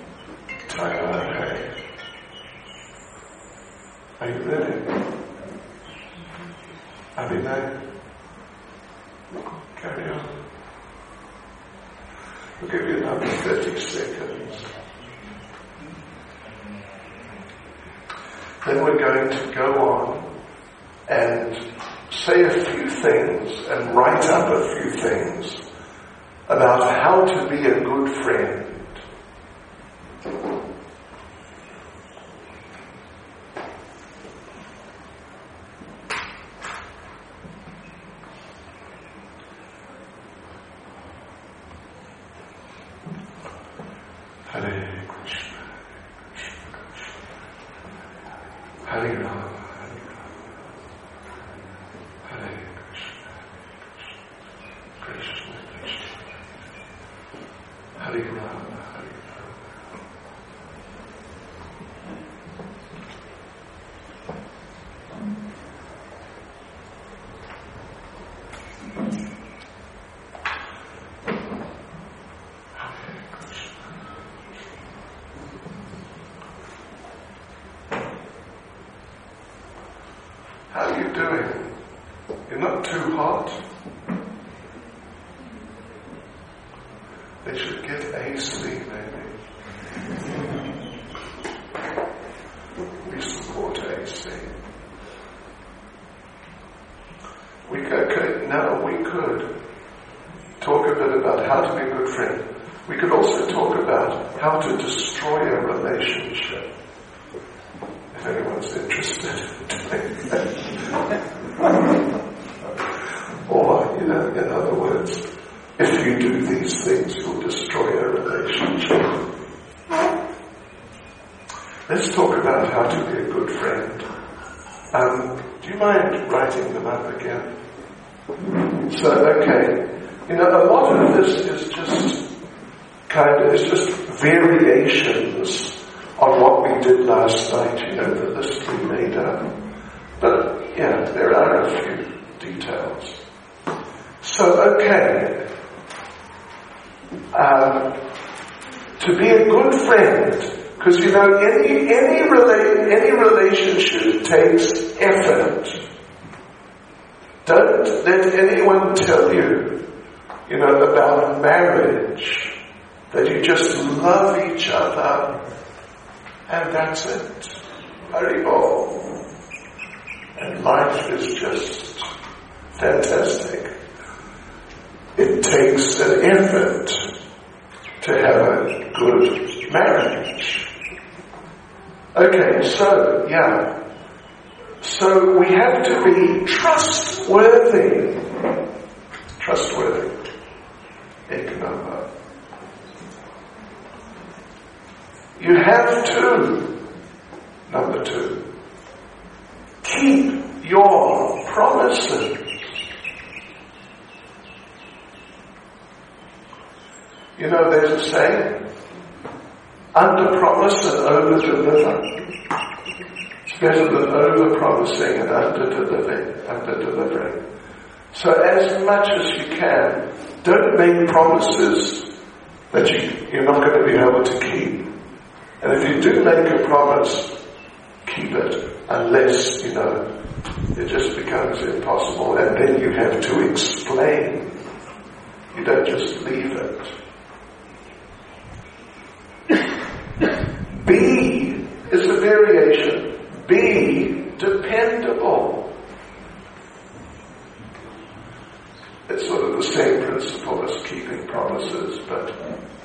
Tayare. Are you ready? Abhinay? Carry on. We'll give you another thirty seconds. Then we're going to go on and say a few things and write up a few things about how to be a good friend. Hare Krishna, Hare Rama, Hare Krishna, Krishna Krishna, Hare Rama, Hare How are you doing? You're not too hot? They should get A C, maybe. We support A C. We could, could, now we could talk a bit about how to be a good friend. We could also talk about how to destroy a relationship. If anyone's interested in doing that. Or, you know, in other words, if you do these things, you'll destroy a relationship. Let's talk about how to be a good friend. Um, do you mind writing them up again? So, okay, you know, a lot of this is just kind of, it's just variations on what we did last night, you know, the list we made up. But, yeah, there are a few details. So, okay, um, to be a good friend, because, you know, any any, rela- any relationship takes effort. Don't let anyone tell you, you know, about marriage that you just love each other, and that's it. Haribol. And life is just fantastic. It takes an effort to have a good marriage. Okay, so, yeah. So we have to be trustworthy. Trustworthy. Ek number. You have to, number two, keep your promises. You know, there's a saying, under promise and over deliver. It's better than over promising and under delivering, under delivering. So as much as you can, don't make promises that you, you're not going to be able to keep. And if you do make a promise, keep it, unless, you know, it just becomes impossible, and then you have to explain. You don't just leave it. Be is a variation. Be dependable. It's sort of the same principle as keeping promises, but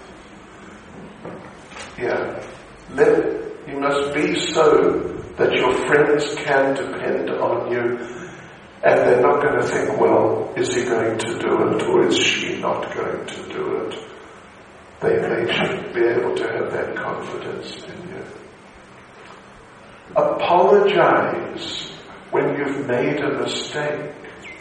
yeah. Let, you must be so that your friends can depend on you, and they're not going to think, well, is he going to do it or is she not going to do it? They, they should be able to have that confidence in you. Apologize when you've made a mistake.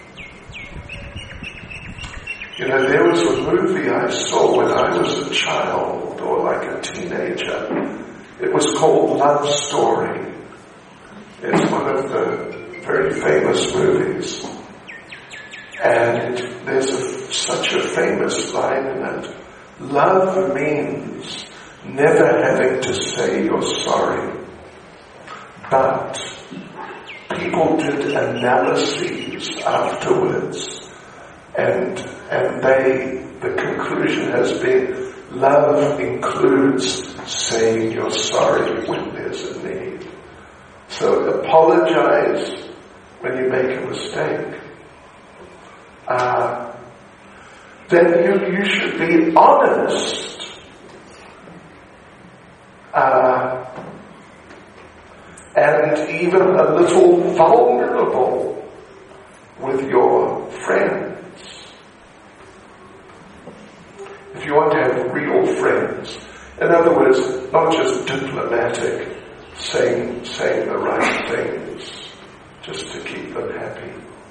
You know, there was a movie I saw when I was a child or like a teenager. It was called Love Story. It's one of the very famous movies. And there's a, such a famous line in it. Love means never having to say you're sorry. But people did analyses afterwards, and and they the conclusion has been love includes saying you're sorry when there's a need. So apologize when you make a mistake. Uh, then you, you should be honest. Uh, and even a little vulnerable with your friends. If you want to have real friends, in other words, not just diplomatic, saying, saying the right things, just to keep them happy.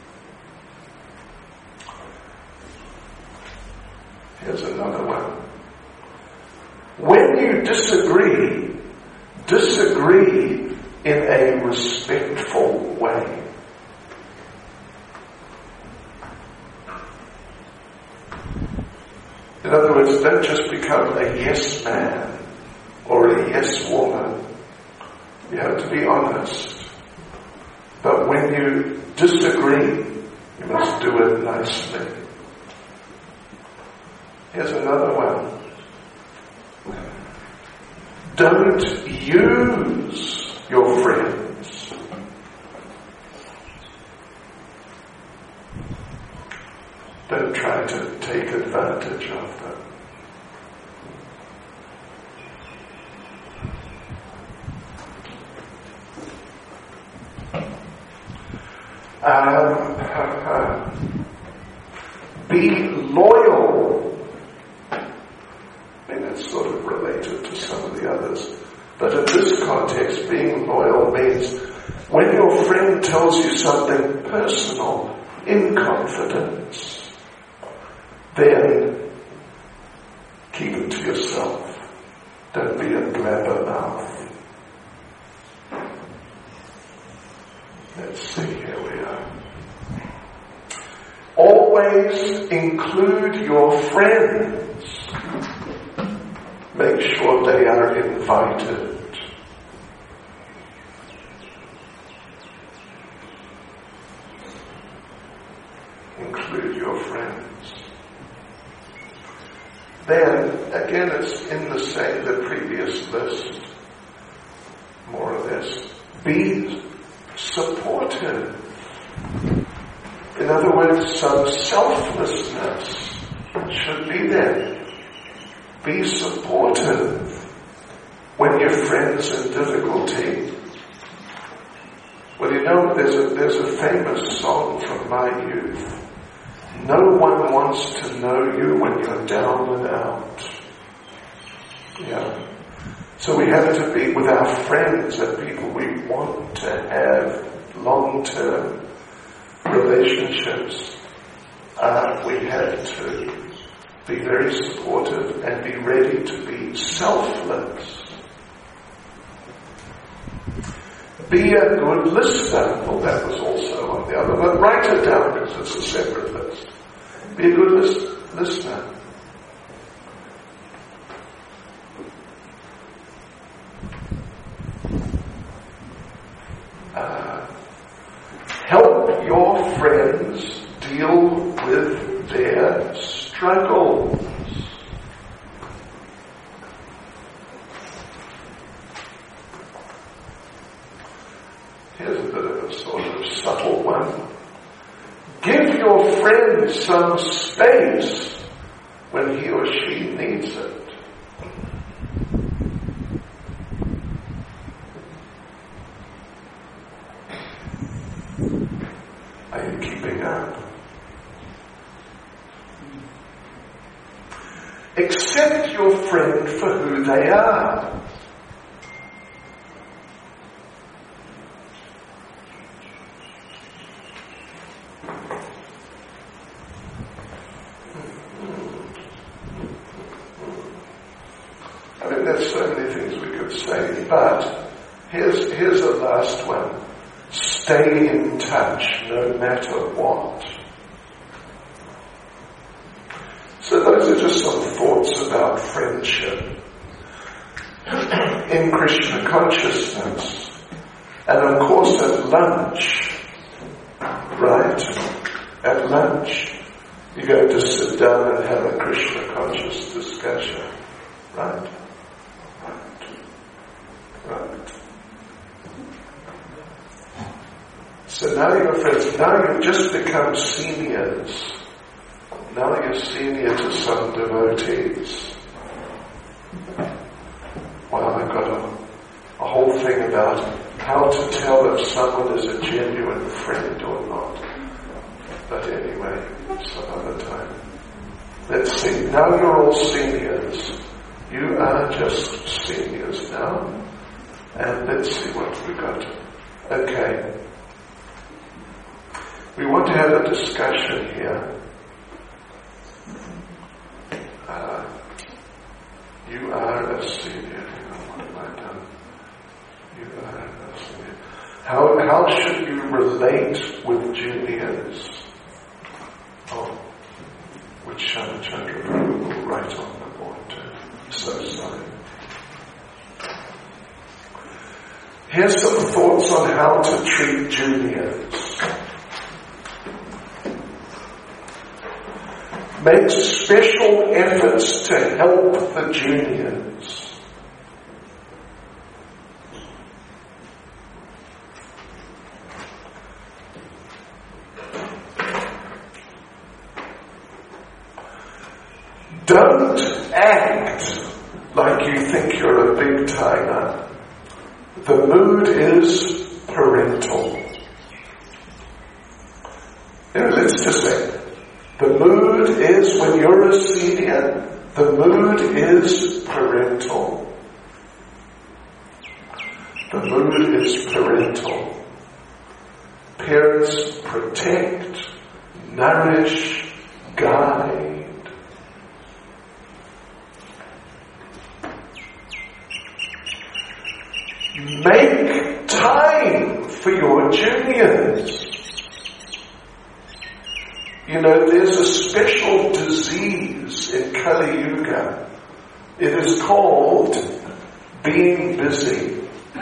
Here's another one. When you disagree, disagree in a respectful way. In other words, don't just become a yes man or a yes woman. You have to be honest. But when you disagree, you must do it nicely. Here's another one. Don't use your friends. Don't try to take advantage of them. Um, uh, be loyal. I mean, it's sort of related to some of the others. But in this context, being loyal means when your friend tells you something personal, in confidence, then keep it to yourself. Don't be a blabbermouth. Let's see, here we are. Always include your friends. Make sure they are invited. Include your friends. Then, again, it's in the same, the previous list, more or less. Be supportive. In other words, some selflessness should be there. Be supportive when your friend's in difficulty. Well, you know, there's a, there's a famous song from my youth. No one wants to know you when you're down and out. Yeah. So we have to be with our friends and people we want to have long-term relationships. Uh, we have to be very supportive and be ready to be selfless. Be a good listener. Well, that was also on the other, but write it down because it's a separate list. Be a good lis- listener. Uh, help your friends deal with their struggles. Here's a bit of a sort of subtle one. Give your friend some space when he or she needs it. Are you keeping up? Accept your friend for who they are. I mean, there's so many things we could say, but here's, here's the last one. Stay in touch no matter what. So those are just some thoughts about friendship in Krishna consciousness. And of course at lunch, right? At lunch, you're going to sit down and have a Krishna conscious discussion, right? Right. So now you're friends, now you've just become seniors. Now you're senior to some devotees. Well, I've got a, a whole thing about how to tell if someone is a genuine friend or not. But anyway, some other time. Let's see, now you're all seniors. You are just seniors now. And let's see what we got. Okay. We want to have a discussion here. Uh, you are a senior. What have I done? You are a senior. How, how should you relate with juniors? Oh, which Shamachandra Prabhu will write on the board too. So sorry. Here's some thoughts on how to treat juniors. Make special efforts to help the juniors. Don't act like you think you're a big timer. The mood is parental. You know, let's just say, the mood is, when you're a senior, the mood is parental. The mood is parental. Parents protect, nourish, guide. Make time for your juniors. You know, there's a special disease in Kali Yuga. It is called being busy.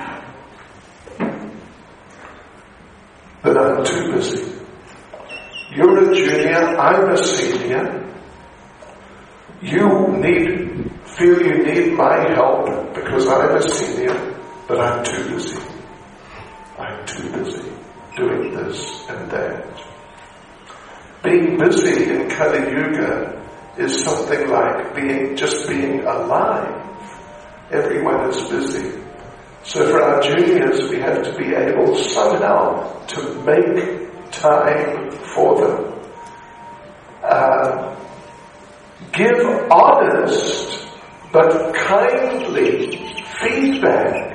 But I'm too busy. You're a junior, I'm a senior. You need, feel you need my help because I'm a senior, but I'm too busy. I'm too busy doing this and that. Being busy in Kali Yuga is something like being just being alive. Everyone is busy. So for our juniors, we have to be able somehow to make time for them. Uh, give honest but kindly feedback.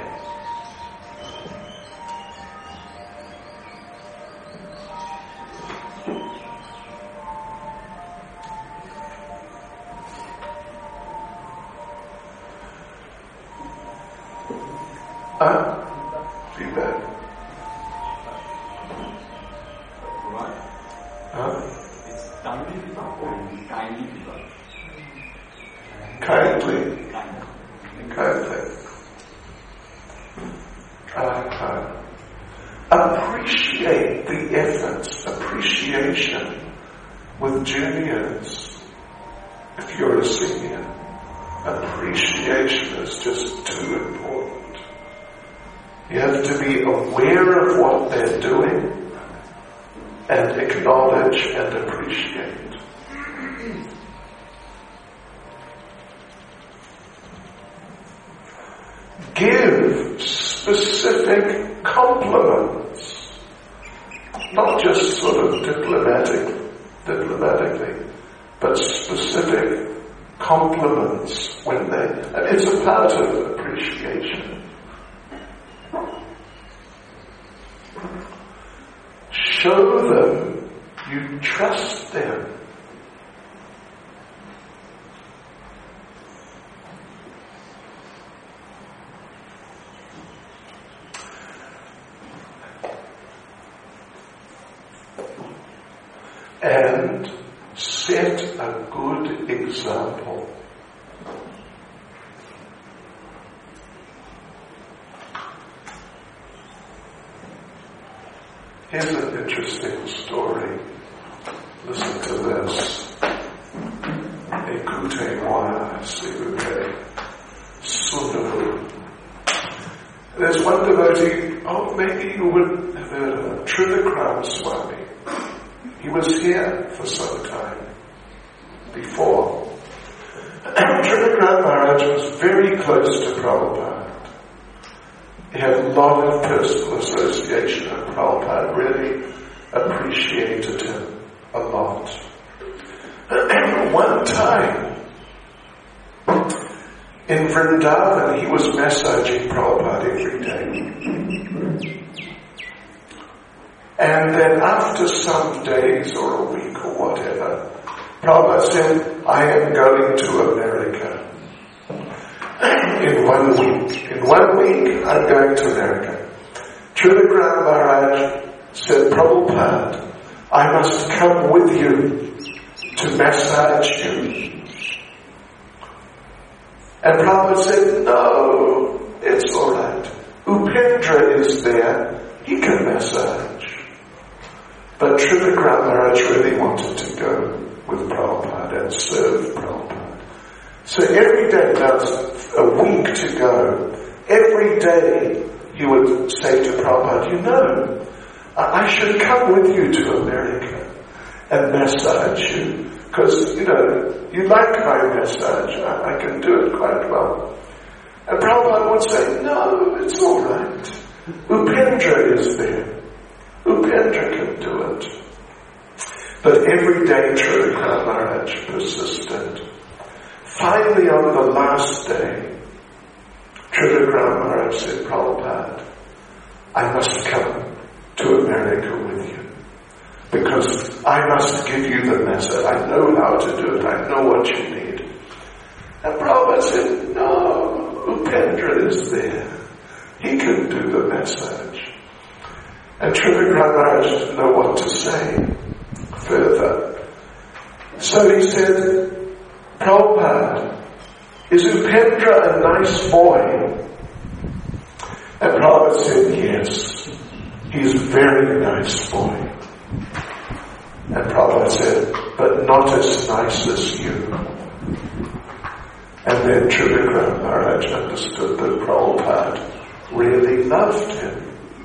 Huh? Feedback. Right. Huh? It's kindly feedback or kindly feedback? Kindly. Kindly. Kindly. Uh, appreciate the efforts, appreciation with juniors. If you're a senior, appreciation is just too important. You have to be aware of what they're doing and acknowledge and appreciate. Give specific compliments, not just sort of diplomatic, diplomatically, but specific compliments when they, and it's a part of appreciation. Show them you trust them. And set a good example. Here's an interesting story. Listen to this. Écoutez-moi, s'il vous plaît. Sunu. There's one devotee, oh, maybe you would have heard of him, Trivikram Swami. He was here for some time before. Trivikram Maharaj was very close to Prabhupada. He had a lot of personal association, and Prabhupada really appreciated him a lot. One time, in Vrindavan, he was massaging Prabhupada every day. And then after some days or a week or whatever, Prabhupada said, I am going to America. In one week. In one week, I'm going to America. Trivikram Maharaj said, Prabhupada, I must come with you to massage you. And Prabhupada said, no, it's all right. Upendra is there. He can massage. But Trivikram Maharaj really wanted to go with Prabhupada and serve Prabhupada. So every day, there was a week to go, every day he would say to Prabhupada, you know, I should come with you to America and massage you, because, you know, you like my massage, I, I can do it quite well. And Prabhupada would say, no, it's all right. Upendra is there. Upendra can do it. But every day Trivikram Maharaj persisted. Finally, on the last day, Trivikram Maharaj said, Prabhupada, I must come to America with you, because I must give you the message. I know how to do it. I know what you need. And Prabhupada said, no, Upendra is there. He can do the message. And Trivikram Maharaj didn't know what to say further. So he said, Prabhupada, is Upendra a nice boy? And Prabhupada said, yes, he's a very nice boy. And Prabhupada said, but not as nice as you. And then Trivikram Maharaj understood that Prabhupada really loved him.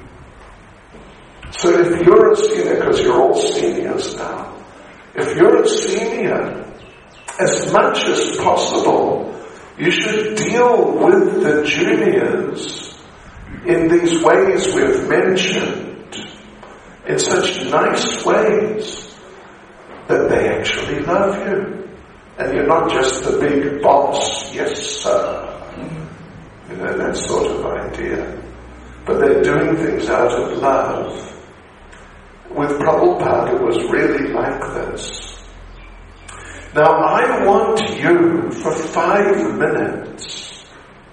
So if you're a senior, because you're all seniors now, if you're a senior, as much as possible, you should deal with the juniors in these ways we've mentioned, in such nice ways that they actually love you. And you're not just the big boss, yes sir, you know, that sort of idea. But they're doing things out of love. With Prabhupada, it was really like this. Now I want you, for five minutes,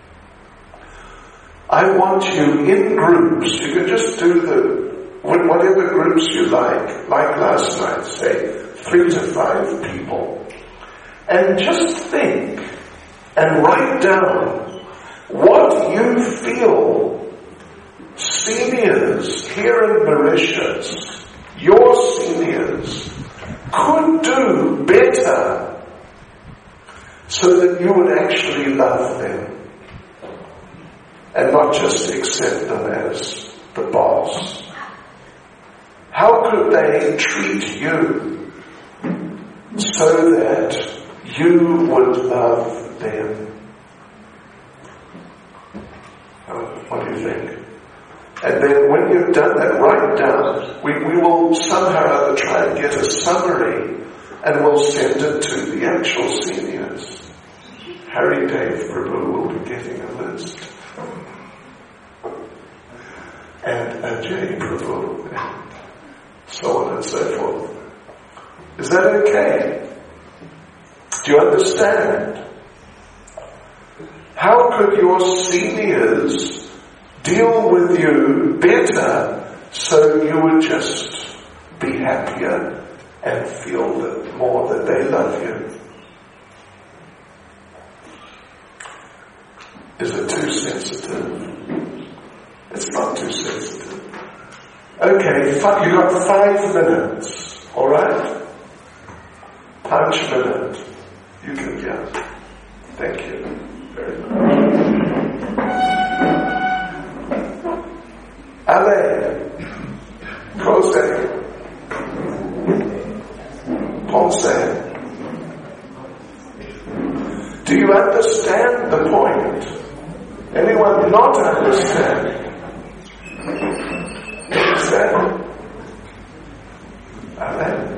I want you in groups, you can just do the, whatever groups you like, like last night, say, three to five people, and just think and write down what you feel seniors here in Mauritius, your seniors, could do better so that you would actually love them and not just accept them as the boss. How could they treat you so that you would love them? What do you think? And then when you've done that, write down. We, we will somehow or other try and get a summary and we'll send it to the actual seniors. Hari Dev Prabhu will be getting a list. And Ajay Prabhu, and so on and so forth. Is that okay? Do you understand? How could your seniors deal with you better so you would just be happier and feel that more that they love you? Is it too sensitive? It's not too sensitive. Okay, you got five minutes, alright? Punch minute. You can get. Thank you very much. Ale, Jose, Ponce. Do you understand the point? Anyone not understand? Understand? Ale?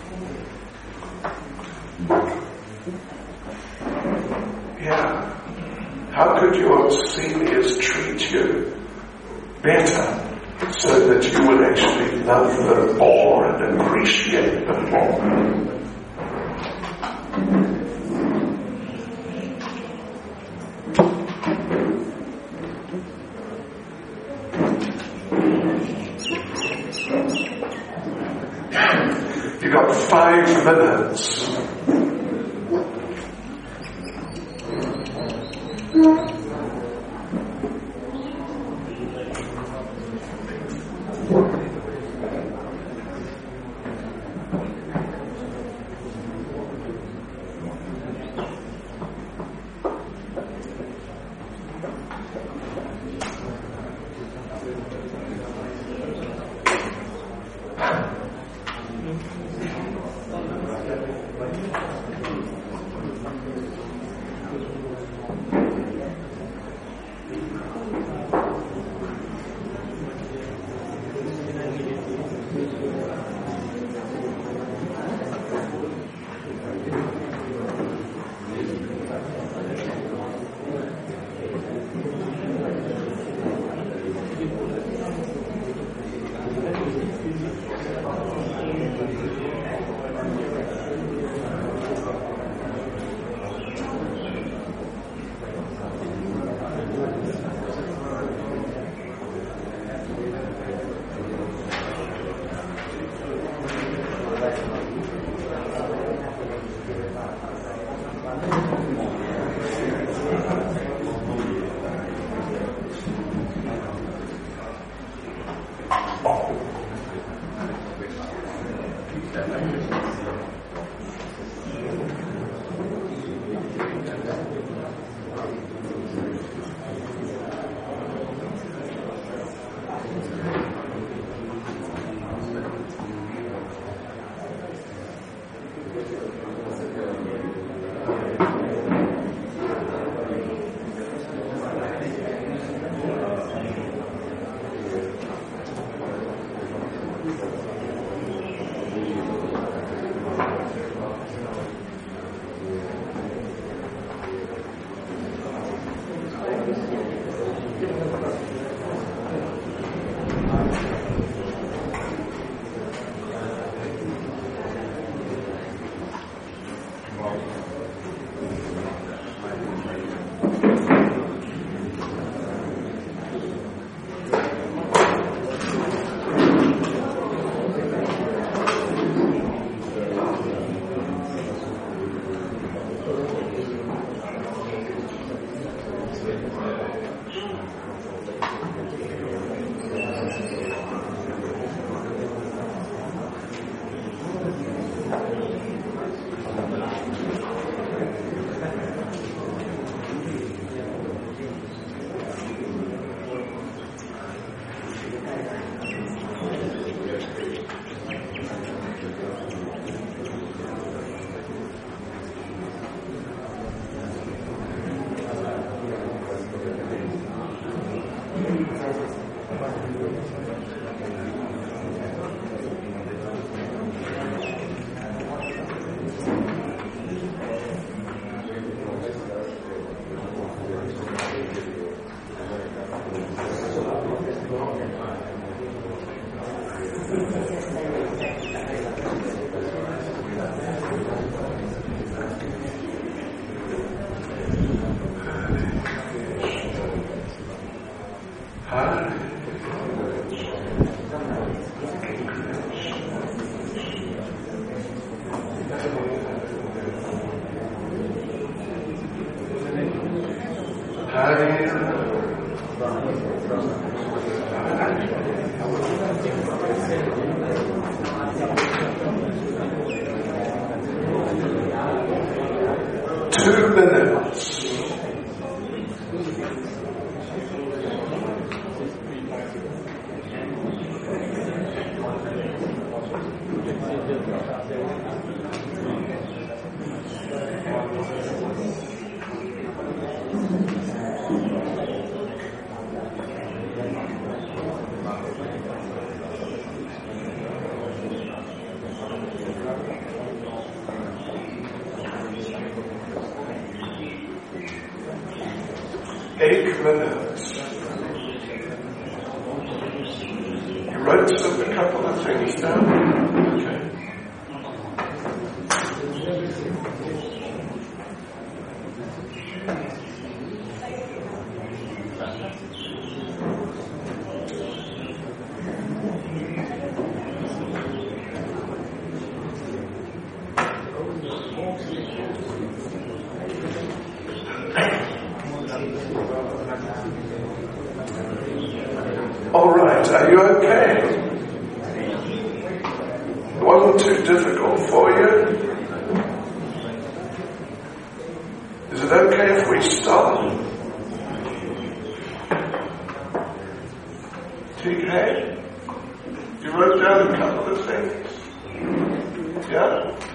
Yeah. How could your seniors treat you better so that you would actually love them more and appreciate them more? You got five minutes. Two minutes. Eight minutes. You wrote some, a couple of things down. Okay. All right, are you okay? It wasn't too difficult for you? Is it okay if we stop? T K? You wrote down a couple of things. Yeah?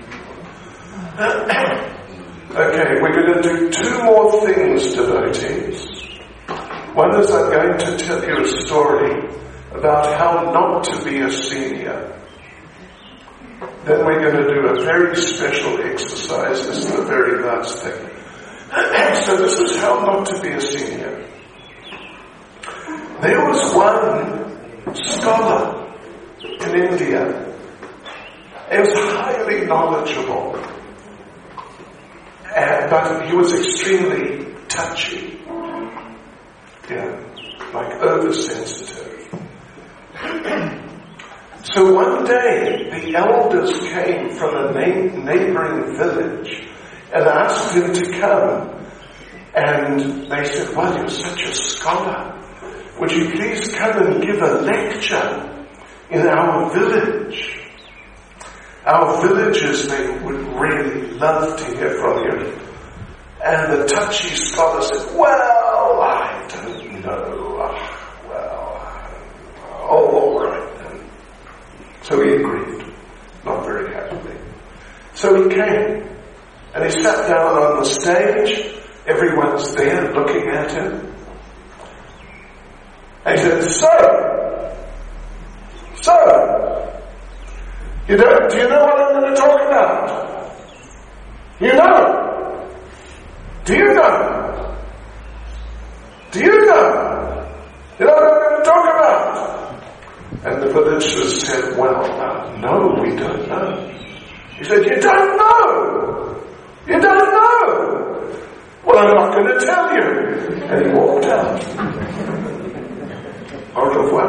Okay, we're going to do two more things, devotees. One is I'm going to tell you a story about how not to be a senior. Then we're going to do a very special exercise. This is the very last thing. So this is how not to be a senior. There was one scholar in India. He was highly knowledgeable, and, but he was extremely touchy. Yeah, like oversensitive. So one day, the elders came from a na- neighboring village and asked him to come. And they said, well, you're such a scholar. Would you please come and give a lecture in our village? Our villagers, they would really love to hear from you. And the touchy scholar said, well, I don't know. Uh, well, uh, oh, all right then. So he agreed, not very happily. So he came, and he sat down on the stage. Everyone's there looking at him. And he said, so, so, you don't, do you know what I'm going to talk about? You know? Do you know? Do you know? You know what I'm going to talk about? And the villagers said, well, uh, no, we don't know. He said, you don't know? You don't know? Well, I'm not going to tell you. And he walked out. Au revoir.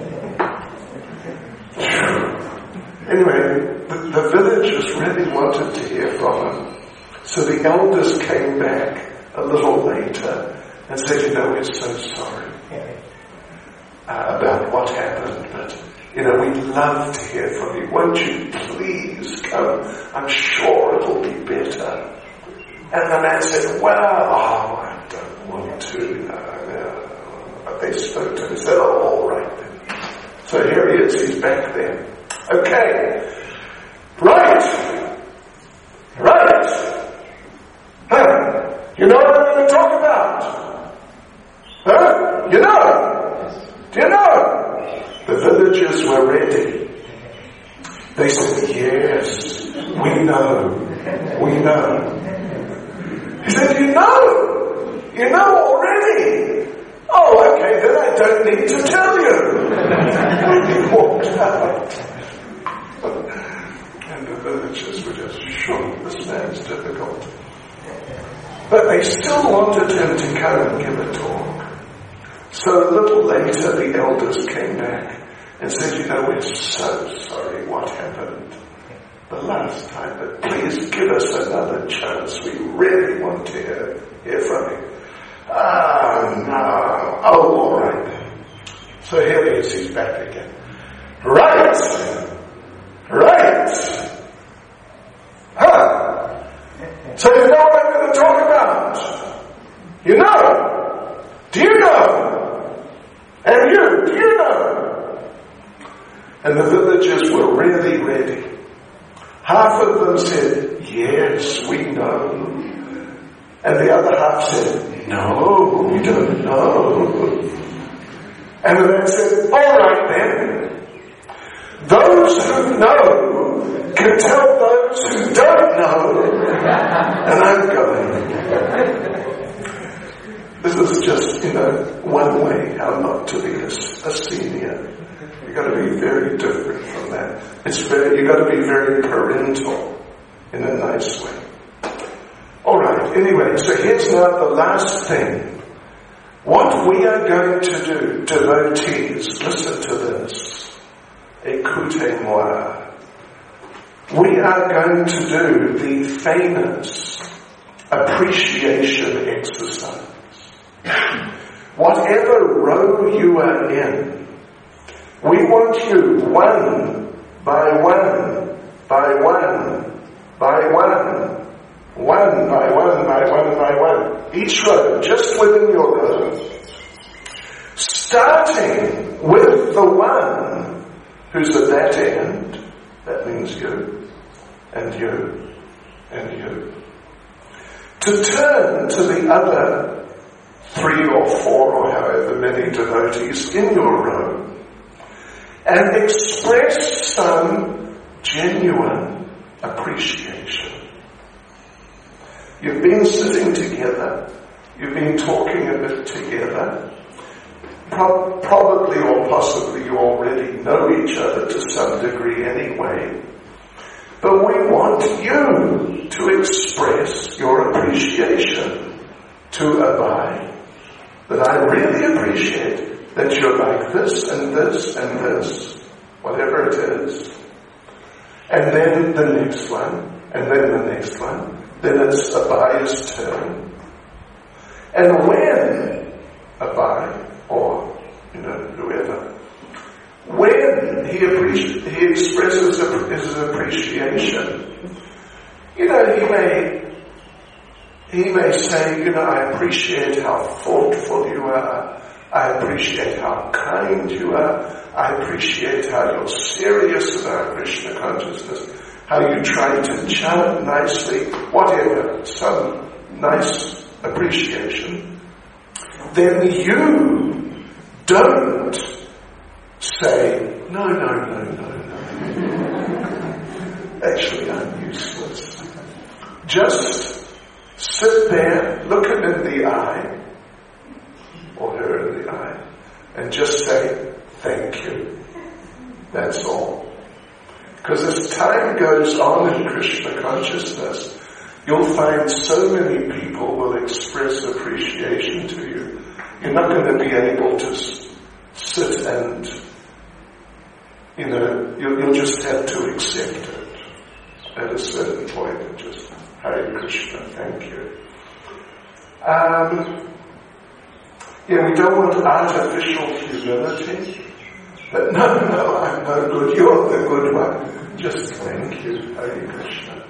Anyway, the, the villagers really wanted to hear from him. So the elders came back a little later and said, you know, we're so sorry uh, about what happened, but, you know, we'd love to hear from you. Won't you please come? I'm sure it'll be better. And the man said, well, oh, I don't want to. Uh, uh, but they spoke to him and said, oh, all right then. So here he is, he's back there. Okay. Right. Right. Huh? You know what I'm going to talk about? Huh? You know? Do you know? The villagers were ready. They said, yes, we know. We know. He said, you know? You know already? Oh, okay, then I don't need to tell you. He walked out. And the villagers were just shocked. This man's difficult. But they still wanted him to come and give a talk. So a little later, the elders came back and said, you know, we're so sorry what happened the last time, but please give us another chance. We really want to hear, hear from you. Ah, So here he is, he's back again. Right! Right! Huh? So you know what I'm going to talk about? You know? Do you know? And you, do you know? And the villagers were really ready. Half of them said, yes, we know. And the other half said, no, we don't know. And the man said, all right then. Those who know can tell those who don't know. And I'm going. This is just, you know, one way how not to be a, a senior. You've got to be very different from that. It's very, you've got to be very parental in a nice way. Alright, anyway, so here's now the last thing. What we are going to do, devotees, listen to this. Écoutez-moi. We are going to do the famous appreciation exercise. Whatever row you are in, we want you one by one, by one, by one, one by one, by one, by one. Each row, just within your row. Starting with the one who's at that end, that means you, and you, and you. To turn to the other three or four or however many devotees in your row and express some genuine appreciation. You've been sitting together, you've been talking a bit together, Pro- probably or possibly you already know each other to some degree anyway, but we want you to express your appreciation to Abai. That I really appreciate that you're like this and this and this, whatever it is. And then the next one, and then the next one, then it's Abai's turn. And when Abai, or, you know, whoever, when he, appreci- he expresses his appreciation, you know, he may He may say, you know, I appreciate how thoughtful you are. I appreciate how kind you are. I appreciate how you're serious about Krishna consciousness. How you try to chant nicely. Whatever. Some nice appreciation. Then you don't say, no, no, no, no, no. Actually, I'm useless. Just sit there, look him in the eye, or her in the eye, and just say, thank you. That's all. Because as time goes on in Krishna consciousness, you'll find so many people will express appreciation to you. You're not going to be able to sit and, you know, you'll, you'll just have to accept it at a certain point and just, Hare Krishna, thank you. Um, yeah, we don't want artificial humility. But no, no, I'm no good. You're the good one. Just thank you, Hare Krishna.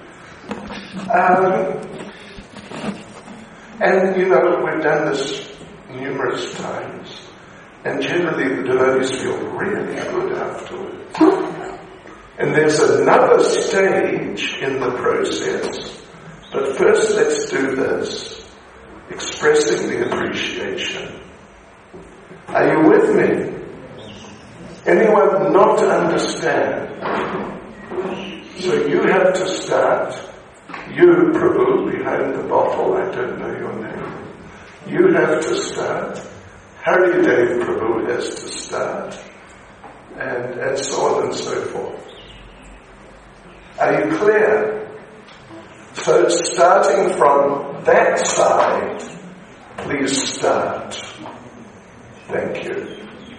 Um, and, you know, we've done this numerous times. And generally the devotees feel really good afterwards. And there's another stage in the process. But first let's do this, expressing the appreciation. Are you with me? Anyone not understand? So you have to start. You, Prabhu, behind the bottle, I don't know your name. You have to start. Haridev Prabhu has to start. And, and so on and so forth. Are you clear? So starting from that side, please start. Thank you.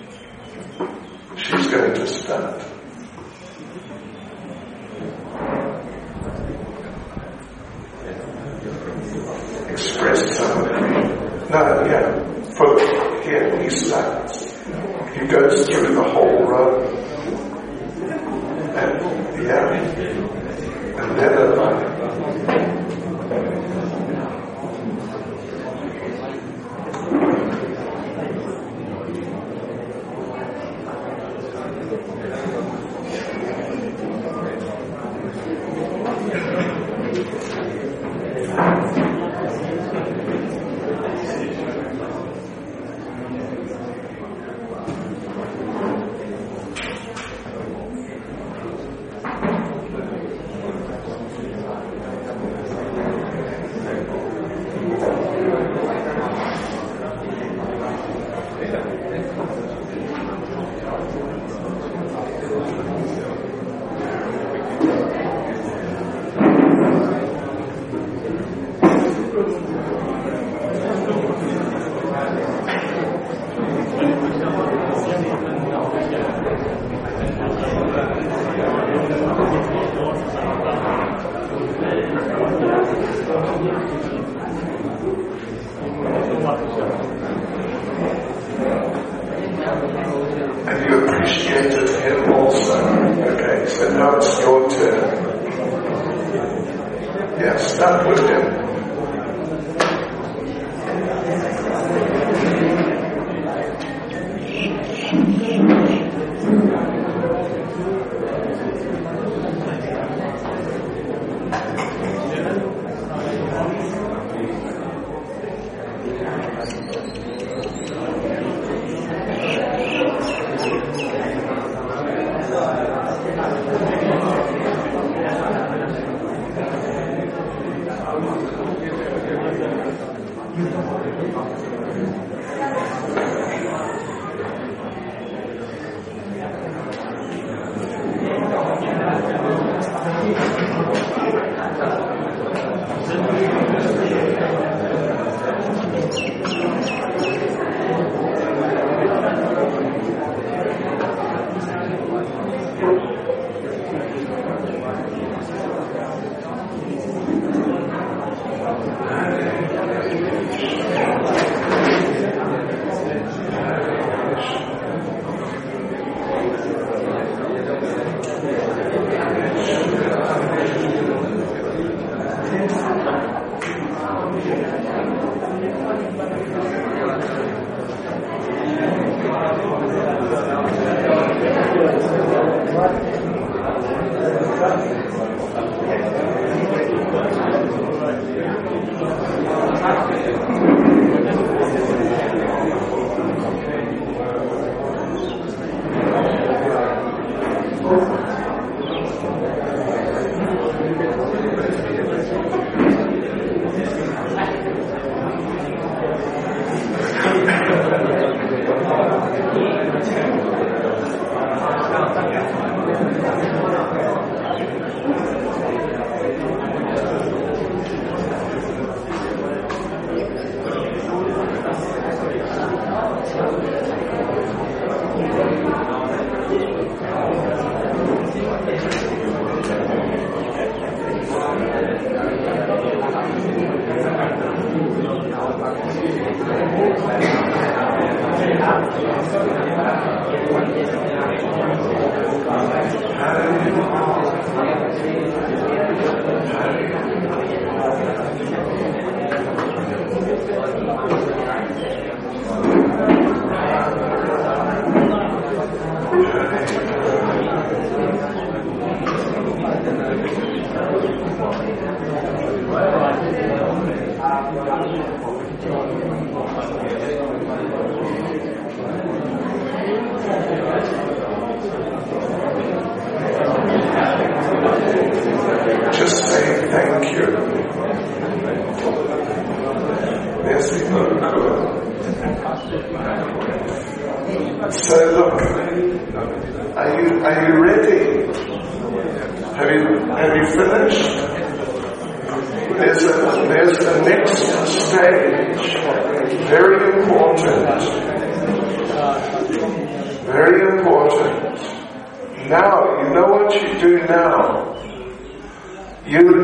She's going to start. Express some. No, yeah. For here, he starts. He goes through the whole row. And, yeah. And then like,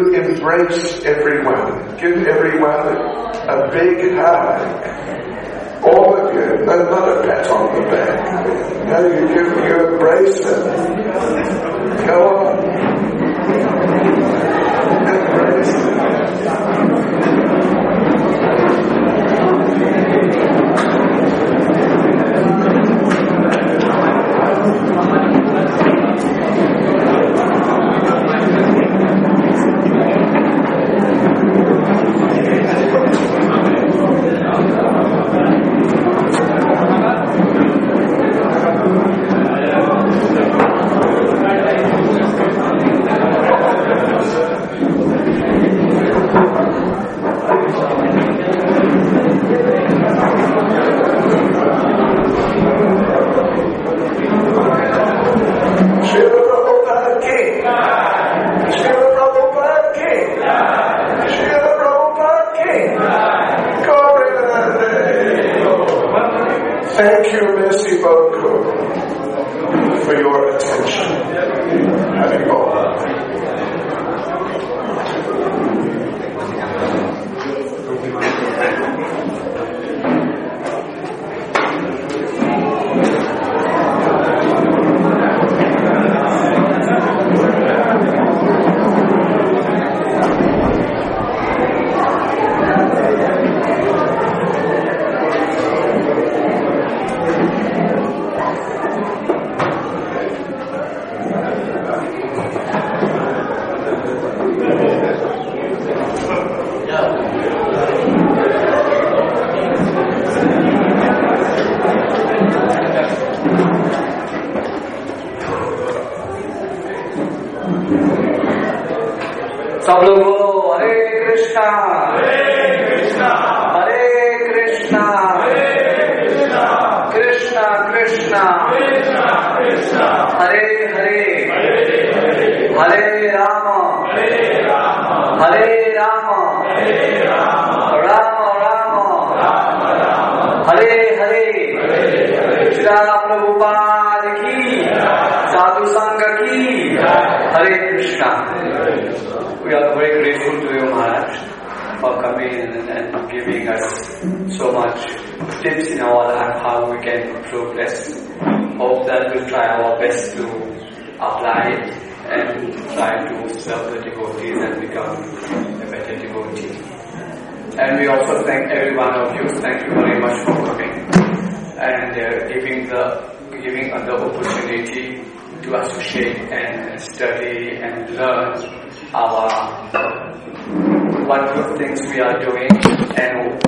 embrace everyone, give everyone a big hug, All of you, no, not a pat on the back. No, you give you embrace it. Go on. Embrace it. Thank you, merci beaucoup, for your attention. Happy Bola. सब लोग बोलो हरे कृष्णा हरे कृष्णा हरे कृष्णा हरे कृष्णा कृष्णा कृष्णा कृष्णा कृष्णा हरे हरे हरे राम हरे राम हरे राम हरे राम राम राम राम राम हरे हरे श्री प्रभुपाद की साधु संघ की हरे Krishna. We are very grateful to you, Maharaj, for coming and, and giving us so much tips in our life how we can progress. Hope that we'll try our best to apply it and try to serve the devotees and become a better devotee. And we also thank every one of you. Thank you very much for coming and uh, giving the giving us the opportunity to associate and study and learn our what good things we are doing and